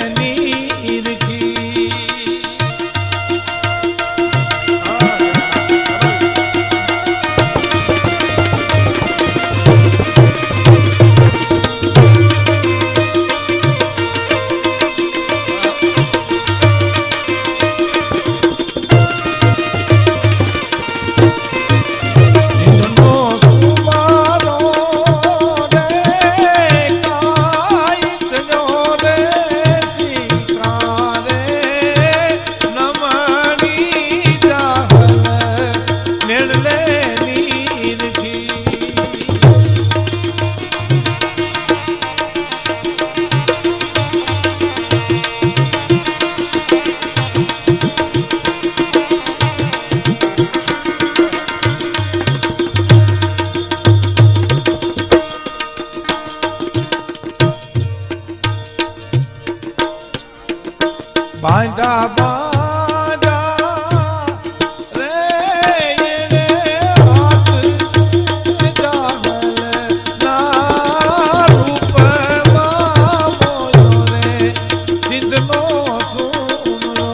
બાંધા બાંધા રે રે હાથ જાગલ ના રૂપમાં મોયો રે સિંધનો સુમરો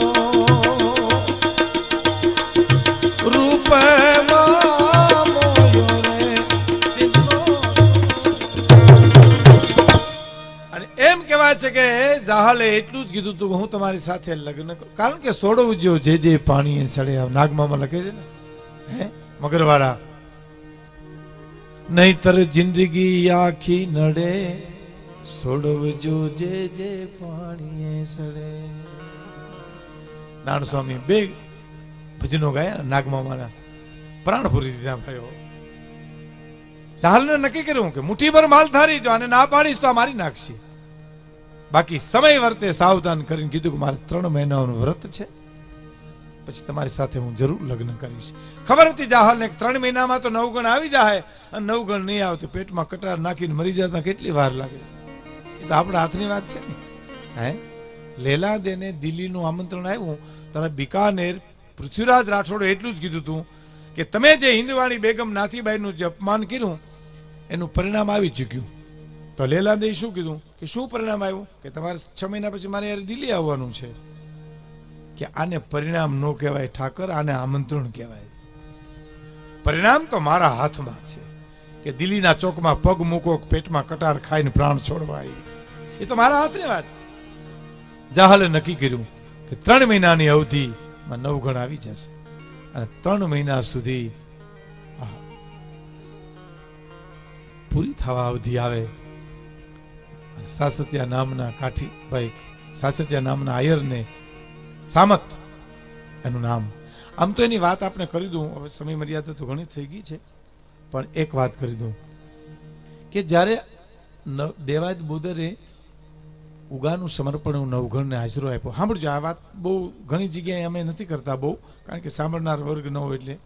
રૂપમાં મોયો રે સિંધનો. અને એમ કહેવાય છે કે જાહલે એટલું જ કીધું તું હું તમારી સાથે લગ્ન કરું, કારણ કે સોડવજો જે જે પાણી સડે. નાગમામાં લખે છે ને હે મગરવાળા, નહીતર જિંદગી આખી નડે સોડવજો જે જે પાણી સડે. નારાયણ સ્વામી બે ભજનો ગાયા નાગમામાના, પ્રાણ પૂરી દીધા ભાઈઓ. ચાહલને નક્કી કર્યું કે મુઠ્ઠીભર માલ ધારી જો અને ના પાડીશ તો આ મારી નાખશે. બાકી સમય વર્તે સાવધાન કરીને કીધું કે મારે ત્રણ મહિનાનું વ્રત છે, પછી તમારી સાથે હું જરૂર લગ્ન કરીશ. ખબર હતી જાહલને ત્રણ મહિનામાં તો નવગણ આવી જાય, અને નવગણ નહીં આવે તો પેટમાં કટાર નાખીને મરી જતા કેટલી વાર લાગે. એ તો આપણા હાથની વાત છે ને. હે લેલા દેને દિલ્હીનું આમંત્રણ આવ્યું, તારા બિકાનેર પૃથ્વીરાજ રાઠોડે એટલું જ કીધું હતું કે તમે જે હિન્દવાણી બેગમ નાથીબાઈનું જે અપમાન કર્યું એનું પરિણામ આવી ચૂક્યું. તો લેલાદે શું કીધું કે શું પરિણામ આવ્યું કે તમારે છ મહિના પછી મારે યાર દિલ્હી આવવાનું છે. કે આને પરિણામ ન કહેવાય ઠાકર, આને આમંત્રણ કહેવાય. પરિણામ તો મારા હાથમાં છે કે દિલ્હીના ચોકમાં પગ મૂકો, પેટમાં કટાર ખાઈને પ્રાણ છોડવાય, એ તો મારા હાથની વાત છે. જાહલે નક્કી કર્યું કે ત્રણ મહિનાની અવધિમાં નવગણ આવી જશે, અને ત્રણ મહિના સુધી પૂરી થવા અવધિ આવે. સાસતિયા નામના કાઠી ભાઈ, સાસતિયા નામના આયરને સામત એનું નામ. આમ તો એની વાત આપણે કરી દઉં, હવે સમય મર્યાદા તો ઘણી થઈ ગઈ છે, પણ એક વાત કરી દઉં કે જ્યારે દેવાજ બોદરે ઉગાનું સમર્પણ નવગણને આશરો આપ્યો. સાંભળજો, આ વાત બહુ ઘણી જગ્યાએ અમે નથી કરતા બહુ, કારણ કે સાંભળનાર વર્ગ ન હોય એટલે.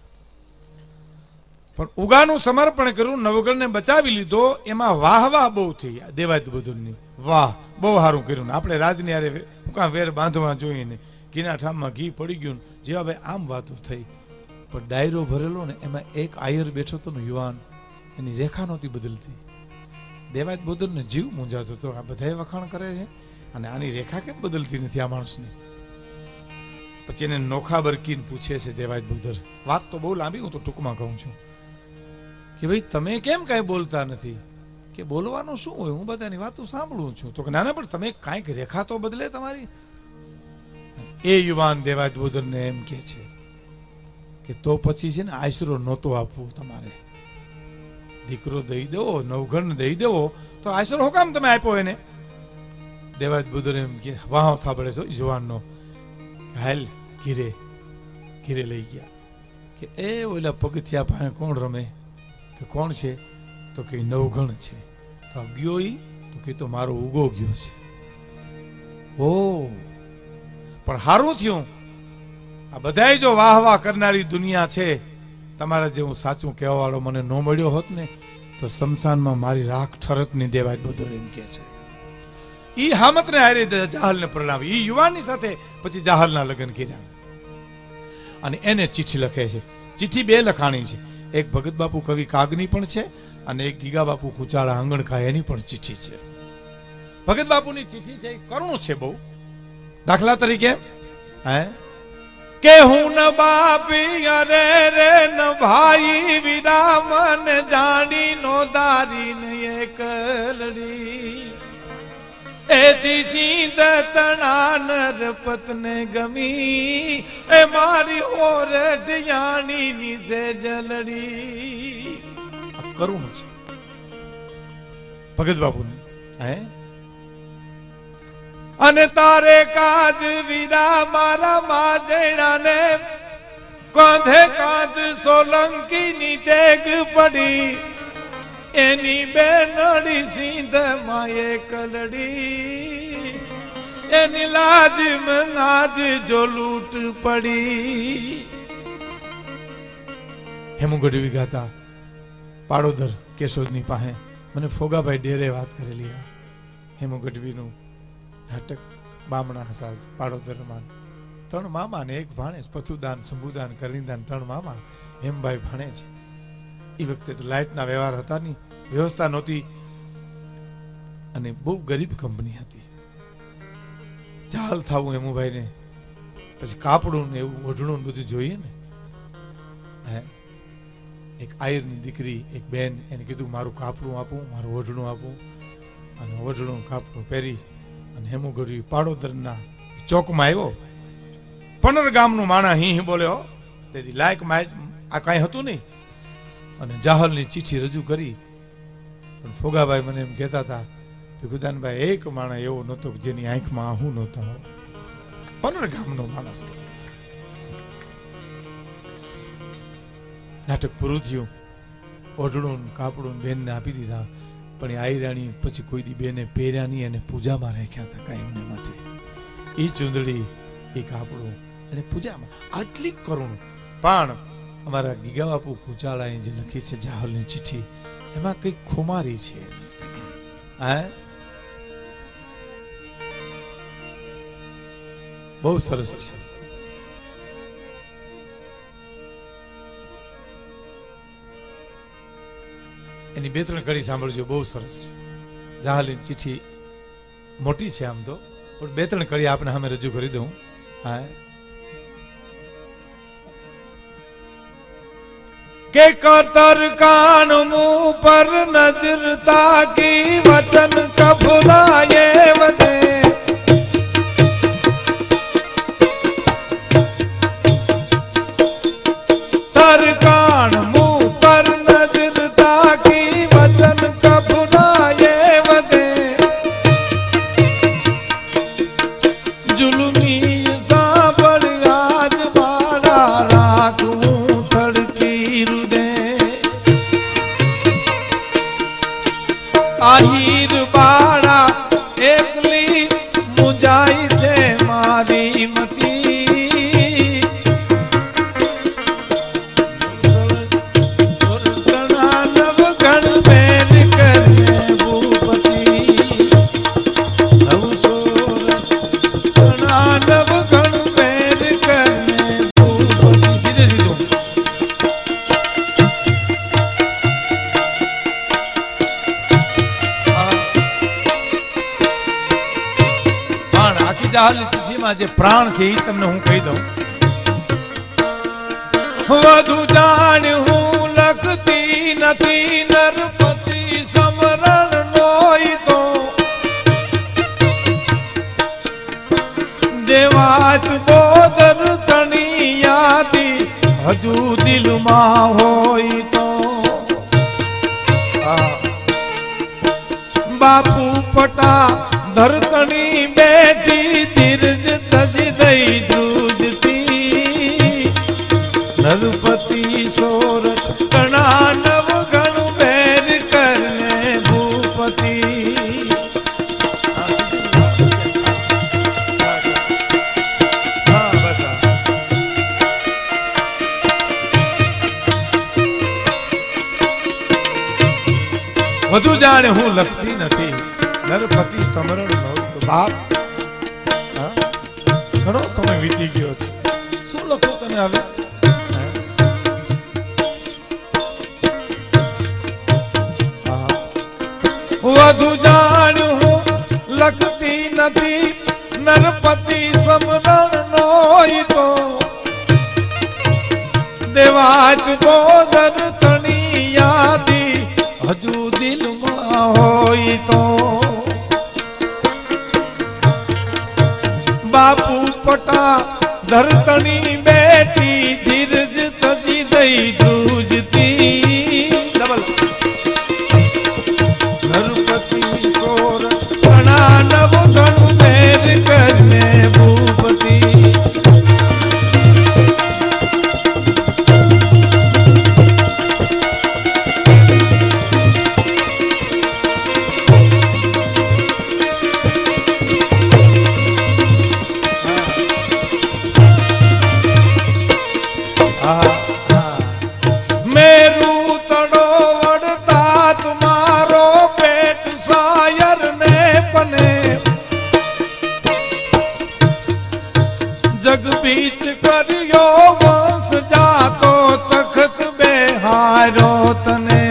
પણ ઉગાનું સમર્પણ કર્યું, નવગણને બચાવી લીધો, એમાં વાહ વાહ બહુ થઈ દેવાજ બોદરની. વાહ, બહુ સારું કર્યું ને આપણે રાજની હારે કાં વેર બાંધવા જોઈએ ને, ઘીના ઠામમાં ઘી પડી ગયું ને, જેવા ભાઈ આમ વાતો થઈ. પણ ડાયરો ભરેલો ને એમાં એક આયર બેઠો હતો ને યુવાન, એની રેખા નહોતી બદલતી. દેવાજ બોદરને જીવ મૂંઝાતો હતો. આ બધાએ વખાણ કરે છે અને આની રેખા કેમ બદલતી નથી આ માણસની? પછી એને નોખા બરકીને પૂછે છે દેવાજ બુધર. વાત તો બહુ લાંબી, હું તો ટૂંકમાં કહું છું કે ભાઈ તમે કેમ કાંઈ બોલતા નથી? કે બોલવાનું શું હોય, હું બધાની વાતો સાંભળું છું. તો કે ના ના, પણ તમે કાંઈક રેખા તો બદલે તમારી. એ યુવાન દેવાજ બુધરને એમ કે છે કે તો પછી છે ને આશરો નહોતો આપવું તમારે. દીકરો દઈ દેવો, નવઘણ દઈ દેવો, તો આશરો હું કામ તમે આપ્યો એને? દેવાજ બુધર એમ કે વાહ થાબડે છો યુવાનનો. હાલ ઘીરે ઘીરે લઈ ગયા કે એ ઓલા પગથિયા પાસે કોણ રમે? કે કોણ છે? તો કે નવઘણ છે. તો ગયો ઈ? તો કે તો મારો ઉગો ગયો છે. ઓ પણ હારું થયું, આ બધાય જો વાહ વાહ કરનારી દુનિયા છે, તમારા જેવું સાચું કહેવા વાળો મને ન મળ્યો હોત ને તો શમશાનમાં મારી રાખ ઠરત ની દેવાજ બધું એમ કે છે. ઈ હામતને હારે જાહલને પ્રણાવી. ઈ યુવાનની સાથે પછી જાહલના લગ્ન કર્યા અને એને ચિઠ્ઠી લખે છે. ચિઠ્ઠી બે લખાણી છે, એક ભગત બાપુ કવિ કાગની પણ છે અને એક ગીગા બાપુ કુચાળા આંગણખા એની પણ ચિઠ્ઠી છે. ભગત બાપુની ચિઠ્ઠી છે એ કરુણ છે બહુ. દાખલા તરીકે હે કે હું ન બાપી અરે રે ન ભાઈ વિરામન જાણી નો દારી ને એકલડી એથી સીધ તણા નર પતને ગમી એ મારી ઓરઠ યાણી નીસે જલડી. કરુણ છે ભગત બાપુને. હે અને તારે કાજ વીરા મારા માજેણા ને કાંધે કાંધ સોલંકી ની તેગ પડી એની બેનડી સિંધ માએ કલડી એની લાજ મંગાજ જો લૂટ પડી. હેમુ ગઢવી ગાતા પાડોદર કેશોદની પાસે મને ફોગાભાઈ ડેરે વાત કરેલી. હેમુ ગઢવીનું નાટક બામણા હસાસ પાડોદરમાં ત્રણ મામા ને એક ભાણેજ, પથુદાન, શંભુદાન, કરીદાન ત્રણ મામા. હેમભાઈ ભાણે છે. એ વખતે તો લાઇટના વ્યવહાર હતા ની, વ્યવસ્થા નહોતી અને બહુ ગરીબ કંપની હતી. જાહલ થવું હેમુભાઈ ને પછી કાપડું ને એવું ઓઢણું બધું જોઈએ ને. હે એક આયરની દીકરી એક બેન એને કીધું મારું કાપડું આપું, મારું ઓઢણું આપું. અને ઓઢણું કાપડું પહેરી અને હેમુ ગઢવી પાડોદરના ચોકમાં આવ્યો. પનર ગામનું માણા હી હી બોલ્યો તેથી લાયક આ કાંઈ હતું નહીં અને જાહલની ચિઠ્ઠી રજૂ કરી. પણ ફોગાભાઈ મને એમ કહેતા હતા ભીખુદાનભાઈ એક માણા એવો નહોતો જેની આંખમાં આહું નહોતા. પનર ગામનો માણસ. નાટક પૂરું થયું, ઓઢણું કાપડું બેનને આપી દીધા. પણ એ આયરાણી પછી કોઈ દી બેને પહેર્યા નહીં અને પૂજામાં રાખ્યા હતા કાયમને માટે. એ ચૂંદડી એ કાપડું અને પૂજામાં. આટલી કરુણ. પણ અમારા ગીગા બાપુ કુચાળાએ જે લખી છે જાહલની ચિઠ્ઠી એમાં કઈક ખુમારી છે. હા બહુ સરસ છે. એની બે ત્રણ કડી સાંભળજો, બહુ સરસ છે. જાહલની ચિઠ્ઠી મોટી છે આમ તો, પણ બે ત્રણ કડી આપણે સામે રજૂ કરી દઉં. હા કે કતર કાન મુંહ પર નજર તાકી વચન કફલાએ વદે તર કાન મુંહ પર નજર તાકી વચન કફલાએ વદે જુલમી સાંભળ આજ મારા રાખવું આહીર બાળા એકલી મુંજાઈ છે મારી મતી ઘણા નવ ગણ બેન કરે ભૂપતિ નવસો ઘણા નવ ગણ બેન કરે ભૂપતિ. સીધે સીધું હાલ ચિઠ્ઠીમાં જે પ્રાણ છે એ તમને હું કહી દઉં. વધુ જાણ હું લખતી નથી નરપતિ સમરણ નોય તો દેવાત બોદર તણિયાતી હજુ દિલમાં હોય તો બાપુ પટા ધરતણી બેઠી ધીરજ તજી દઈ ધ્રુજતી નરપતિ સોરઠ કણા નવ ગણ બેર કરને ભૂપતિ. વધુ જાણે હું લખતી નથી નરપતિ સમરણ નવ તો બાપ ઘણો સમય વીતી ગયો છે શું લખો તને હવે. વધુ જાણ હું લખતી નથી નરપતિ સમરણ નોય તો દેવાજ બોદર તણી યાદી હજુ દિલમાં હોય તો બાપુ પટા ધરતણી બેટી ધીરજ તજી દઈ ધ્રુજતી નરપતિ સોરઠ ઘણા નવ ગણ બેર કરને ભૂપતિ. જગ બીચ કર્યો વંશ જાતો તખત બેહારો તને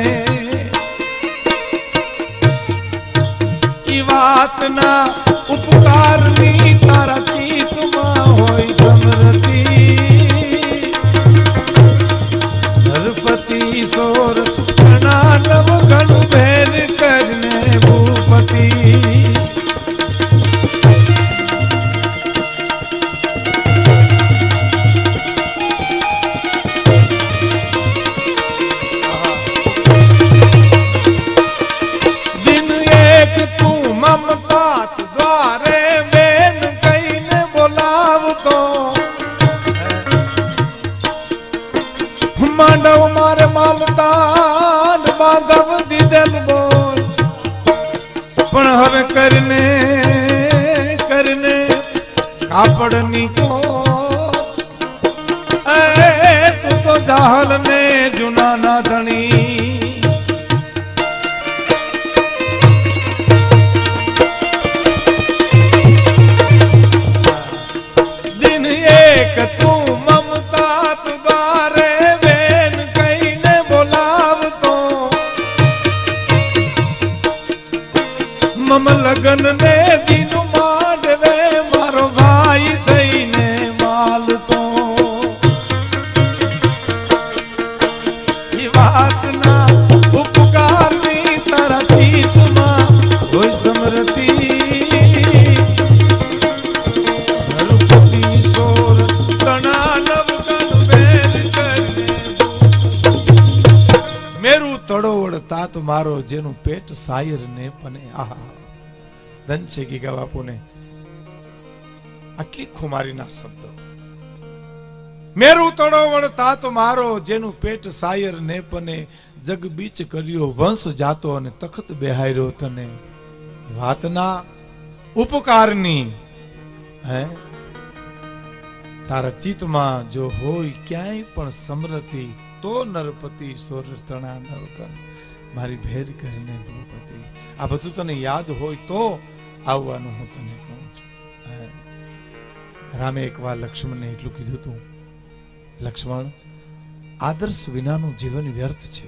ઈ વાતના ઉપકારની તારા ચિત્તમાં હોય સમૃદ્ધિ નરપતિ સોરઠ ઘણા નવ ગણ ભેર કરને ભૂપતિ. માંડવ મારે માલદાન બાંધવ દીધેલ બોલ પણ હવે કરને કરને કાપડની કો એ તું તો જાહલ ને જુના ના ધણી દિન એક તું મમતા દ્વારે મમ લગન ને દિન માંડવે મારો ભાઈ થઈને માલ તો એ વાતના ઉપકારની તારા ચિત્તમાં હોય સમૃદ્ધિ નરપતિ સોરઠ તણા નવ ગણ બેર કરને મેરું તળોવડ તાત મારો જેનું પેટ સાયર ને પને આહા ધન છે ગીગા બાપુને આટલી ખુમારીના શબ્દો. મેરું તળોવડ તાત મારો જેનું પેટ સાયર ને પને જગ બીચ કર્યો વંશ જાતો અને તખત બેહાર્યો તને વાતના ઉપકારની હે તારા ચિત્તમાં જો હોય ક્યાંય પણ સમૃદ્ધિ તો નરપતિ સોરઠ તણા નવકણ મારી ભેર કરીને ભૂપતિ. આ બધું તને યાદ હોય તો આવવાનું હું તને કહું છું. રામે એક વાર લક્ષ્મણને એટલું કીધું હતું, લક્ષ્મણ આદર્શ વિનાનું જીવન વ્યર્થ છે.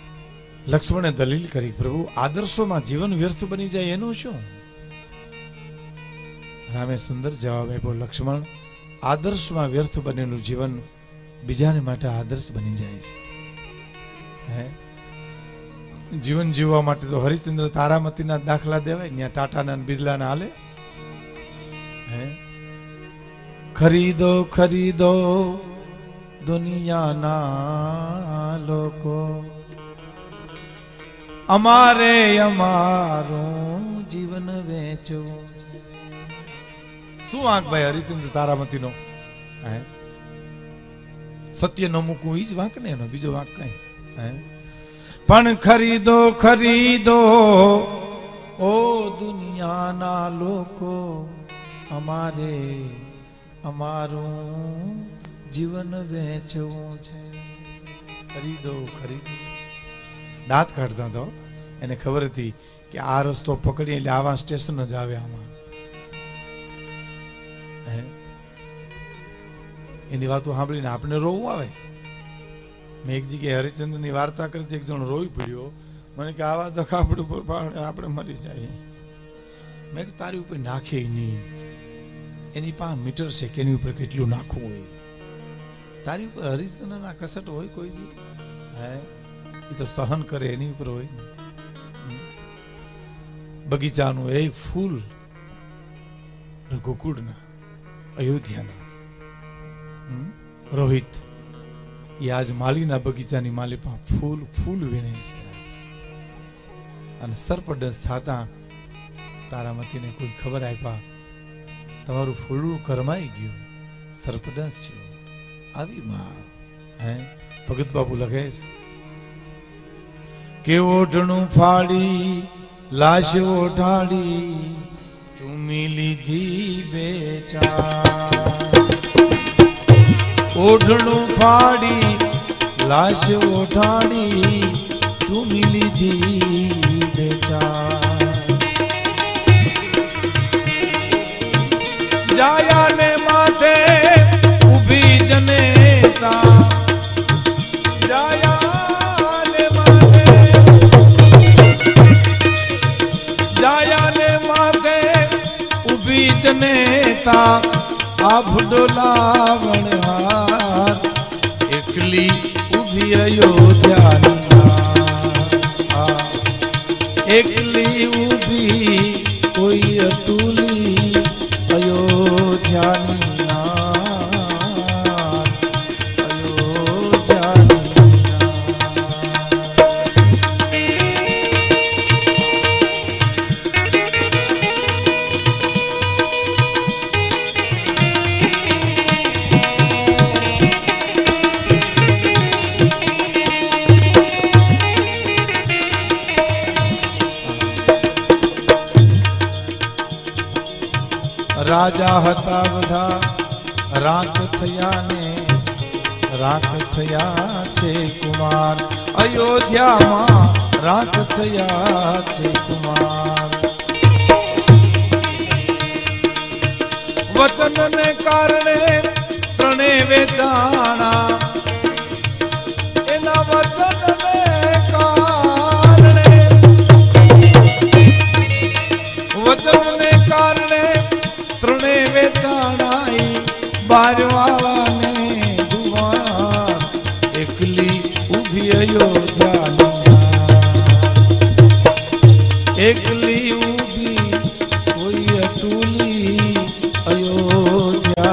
લક્ષ્મણે દલીલ કરી, પ્રભુ આદર્શોમાં જીવન વ્યર્થ બની જાય એનું શું? रामे सुंदर जवाब आप्यो, लक्ष्मण आदर्श में व्यर्थ बनेलू जीवन बीजाने माटे आदर्श बनी जाए छे। है जीवन जीववा माटे तो हरिश्चंद्र तारामती ना दाखला देवाय, न्या टाटा ना बिरला ना हाले। है खरीदो खरीदो दुनिया ना लोको, अमारे अमारू जीवन वेचो। शू वांक भाई हरिश्चंद्र तारामती नो? है सत्य न मूकू ई ज वांक ने एनो, बीजो वांक कई है। पण खरीदो खरीदो ओ दुनिया ना लोको, अमारे अमारू जीवन वेचवू छे। खरीदो खरीदो दांत काढता तो એને ખબર હતી કે આ રસ્તો પકડી એટલે આવા સ્ટેશન જ આવે આમાં। એની વાતો સાંભળીને આપણે રોવું આવે। મેં એક જગ્યાએ હરિશ્ચંદ્રની વાર્તા કરી, એક જણ રોઈ પડ્યો, મને કે આવા તો ખાપડ ઉપર આપણે મરી જાય। મેં કે તારી ઉપર નાખે નહીં, એની પાસે મીટર છે કે એની ઉપર કેટલું નાખવું હોય। તારી ઉપર હરિશ્ચંદ્રના કસટ હોય કોઈ દી? હે એ તો સહન કરે એની ઉપર હોય ને। બગીચાનું એક ફૂલ ગોકુળના અયોધ્યાના રોહિત એ આજ માલીના બગીચાની માલિપા ફૂલ ફૂલ વીણે છે અને સરપડસ થતા તારામતીને કોઈ ખબર આપ્યા, તમારું ફૂલડું કરમાઈ ગયું, સરપડસ છે આવી માં। હે ભગત બાપુ લખે છે કે ઓઢણું ફાડી લાશ ઓઢાડી ચૂમી લીધી બેચાર। ओढ़णू फाड़ी लाश ओढ़ाड़ी चूमी लीधी बेचार। जाया ने माथे उभी जनेता, जाया ने माथे जाया ने माथे उभी जनेता। आभ डोलावण हार एकली उभी अयोध्या, एकली उभी कोई अतुली अयोध्या। राजा हता बधा राख थया ने राख थया छे कुमार। अयोध्या मां राख थया छे कुमार। वचन ने कारणे त्रणे वेचाणा, एना वचन ने कारणे वचन ने कारणे त्रणे वेचाणाई। बारवाला ने दुआर एकली उभी अयोध्या, एकली उभी कोई अतुली अयोध्या।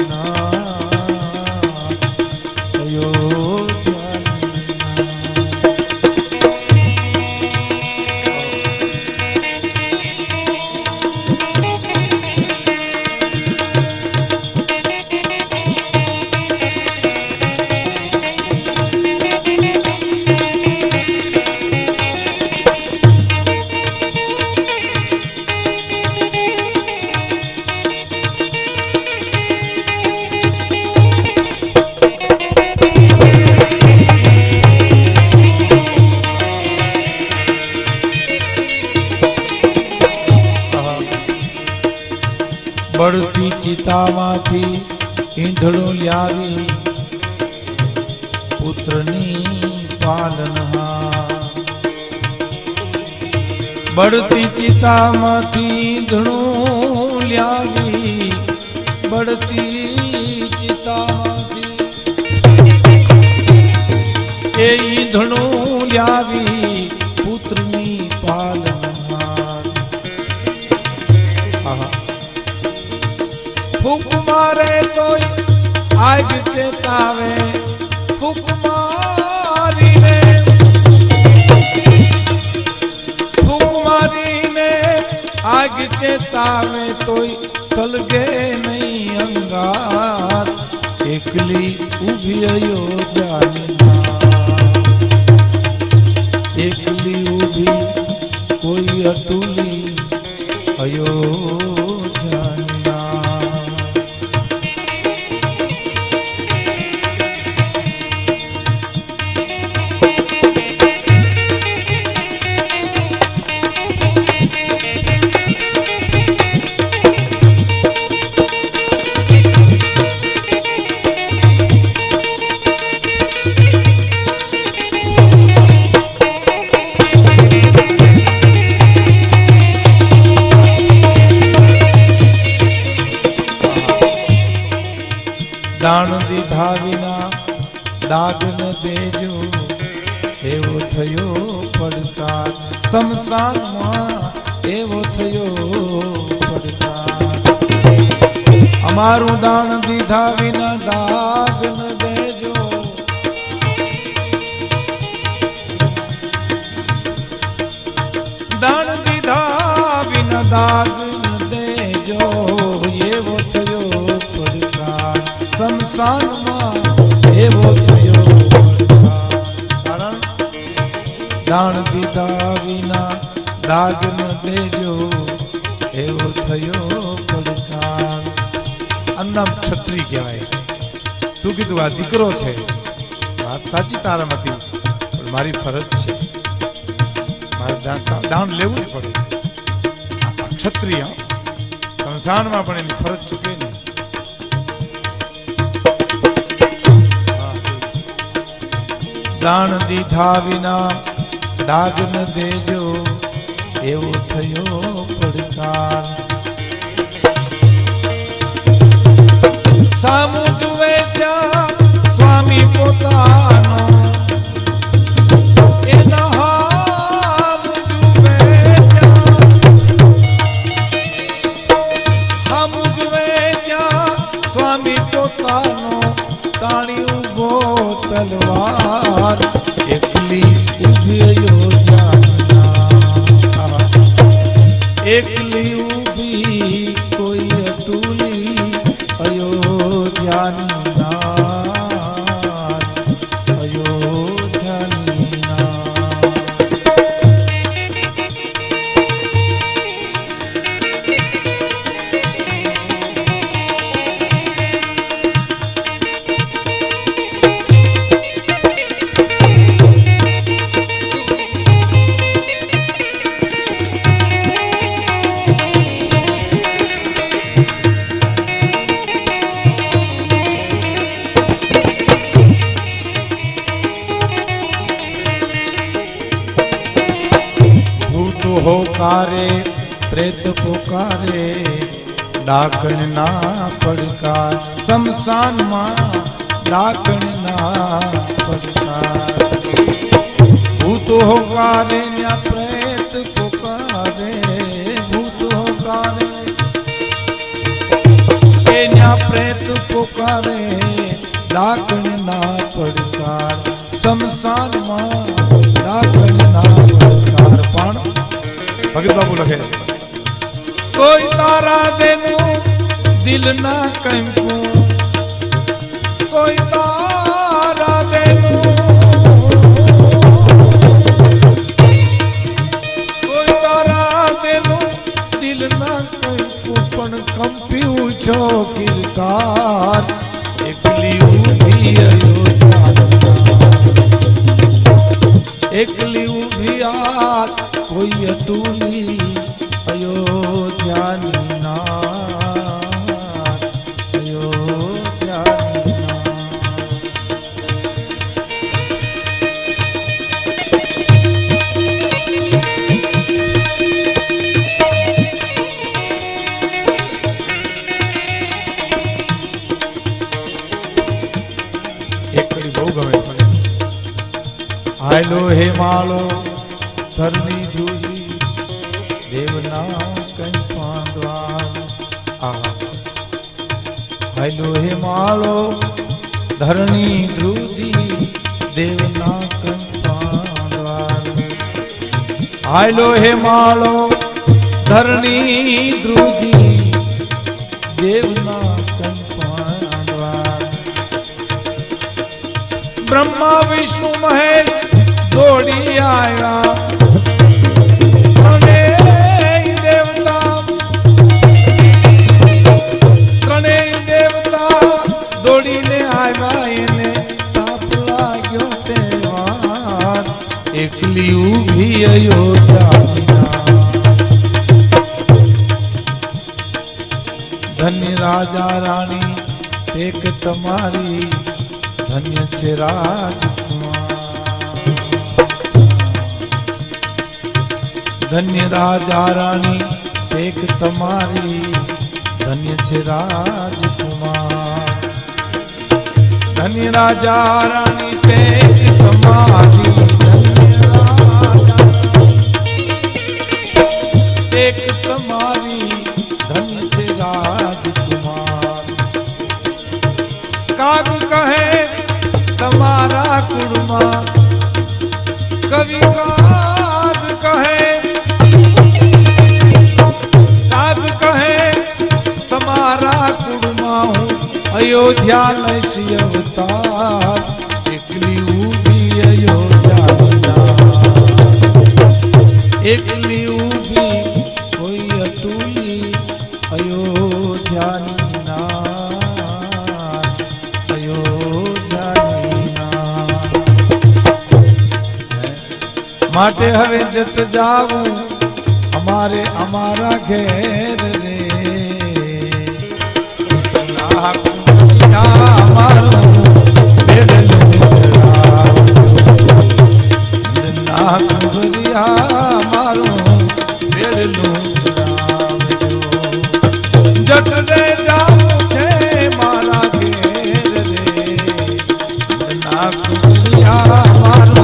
बड़ती चितामाथी ईंधणो ल्यावी पुत्रनी पालनहार। बड़ती चितामाथी ईंधणो ल्यावी बढ़ती चिता ए ईंधणो ल्यावी पुत्रनी पालनहार फूक मारे तो आग चेतावे फूक मारी ने फूक मारी ने आग चेतावे तो सलगे नहीं अंगार एकली उभी अयोध्या एकली उभी कोई अतुली अयोध्या दान दीधा विना दाग न देजो एवो थयो પડકાર शमशान में एवो थयो પડકાર अमारू दान दीधा विना दाग न देजो दान दीधा विना दाग न देजो एवो थयो પડકાર शमशान में एवो थयो कारण दान दीधा विना दाग न देजो एवो थयो પડકાર अन्नम क्षत्रिय कहेवाय શું કીધું આ દીકરો છે વાત સાચી તારામાંથી પણ મારી ફરજ છે મારે દાન લેવું જ પડે ક્ષત્રિય સંસારમાં પણ એની ફરજ ચૂકે નહીં दान दीधा विना दाग न देजो एवो थयो પડકાર सामू जुए त्या स्वामी पोतानो एना हाम जुए त्या हम जुए त्या स्वामी पोतानो ताणी उभो तलवार एकली उभी अयोध्या एकली उभी कोई अतुली अयोध्या अयोध्या होकारे प्रेत पुकारे डाकण ना પડકાર शमशान मां डाकण ना પડકાર भूत होकारे न्या प्रेत पुकारे भूत होकारे ए न्या प्रेत पुकारे डाकण ना પડકાર शमशान मां डाकण ना પડકાર पण भगत बाबू लगे कोई तारा देनु दिल ना कंपू कोई तारा देनु कोई तारा देनु दिल ना कंपू पण कंप्यू छो किरकार एकली उभी अयोध्या एकली उभी आत कोई अतुली अयोध्या अयोध्या हायलो हे मालो धरनी जूजी देवना कंपा द्वार। हायलो हे मालो धरनी ध्रुजी देवना कंपा द्वार। हायलो हे मालो धरनी ध्रुजी देवना कंपा द्वार। ब्रह्मा विष्णु महेश दौड़ी आया त्रणेय देवता त्रणेय देवता दौड़ी ने आया इने ताप लाग्यो तेवार एकली उभी अयोध्या धन्य राजा रानी टेक तमारी धन्य छे राजकुमार। धन्य राजा रानी टेक तमारी धन्य छे राजकुमार। धन्य राजा रानी टेक तमारी धन्य राजा टेक तमारी धन्य छे राजकुमार। काग कहे तमारा कुड़मा कवि काग कहे काग कहे तमारा कुड़मा हूँ अयोध्या में श्री अवतार एकली उभी अयोध्या एकली उभी कोई अतुली अयोध्या माटे हवे जट जाऊं हमारे हमारा घेर रे हमारो मारो जट रे जाऊं छे मारा घेर रे ना कुरिया मारो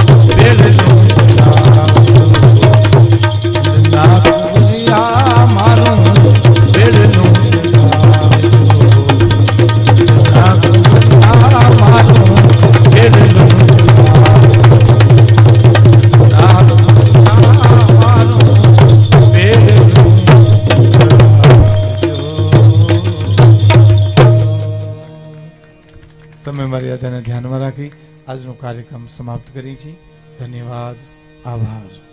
समय मर्यादा ने ध्यान में राखी आज नो कार्यक्रम समाप्त करी छी। धन्यवाद आभार।